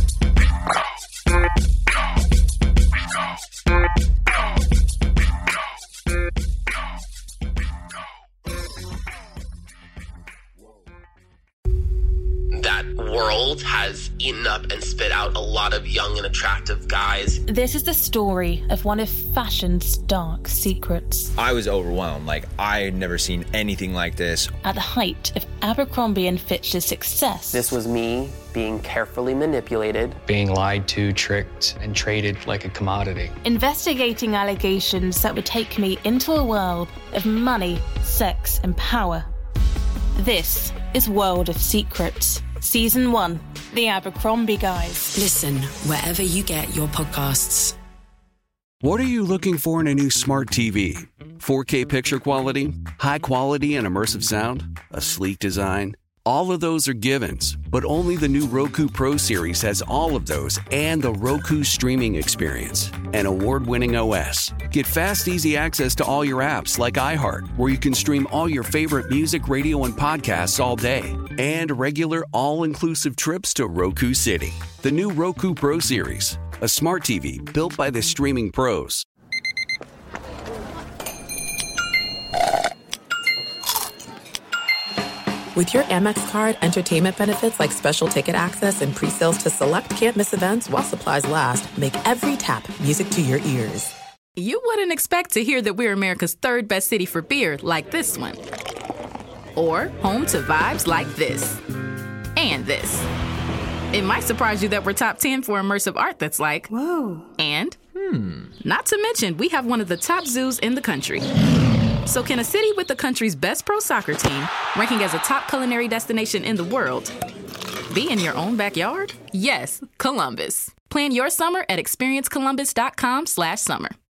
That world has eaten up and spit out a lot of young and attractive guys. This is the story of one of fashion's dark secrets. I was overwhelmed. Like, I had never seen anything like this. At the height of Abercrombie & Fitch's success. This was me being carefully manipulated, being lied to, tricked, and traded like a commodity. Investigating allegations that would take me into a world of money, sex, and power. This is World of Secrets. Season 1, The Abercrombie Guys. Listen wherever you get your podcasts. What are you looking for in a new smart TV? 4K picture quality? High quality and immersive sound? A sleek design? All of those are givens, but only the new Roku Pro Series has all of those and the Roku streaming experience, an award-winning OS. Get fast, easy access to all your apps like iHeart, where you can stream all your favorite music, radio, and podcasts all day, and regular all-inclusive trips to Roku City. The new Roku Pro Series, a smart TV built by the streaming pros. With your Amex card, entertainment benefits like special ticket access and pre-sales to select can't-miss events while supplies last make every tap music to your ears. You wouldn't expect to hear that we're America's 3rd best city for beer like this one. Or home to vibes like this. And this. It might surprise you that we're top 10 for immersive art that's like, whoa. And, not to mention, we have one of the top zoos in the country. So can a city with the country's best pro soccer team, ranking as a top culinary destination in the world, be in your own backyard? Yes, Columbus. Plan your summer at experiencecolumbus.com/summer.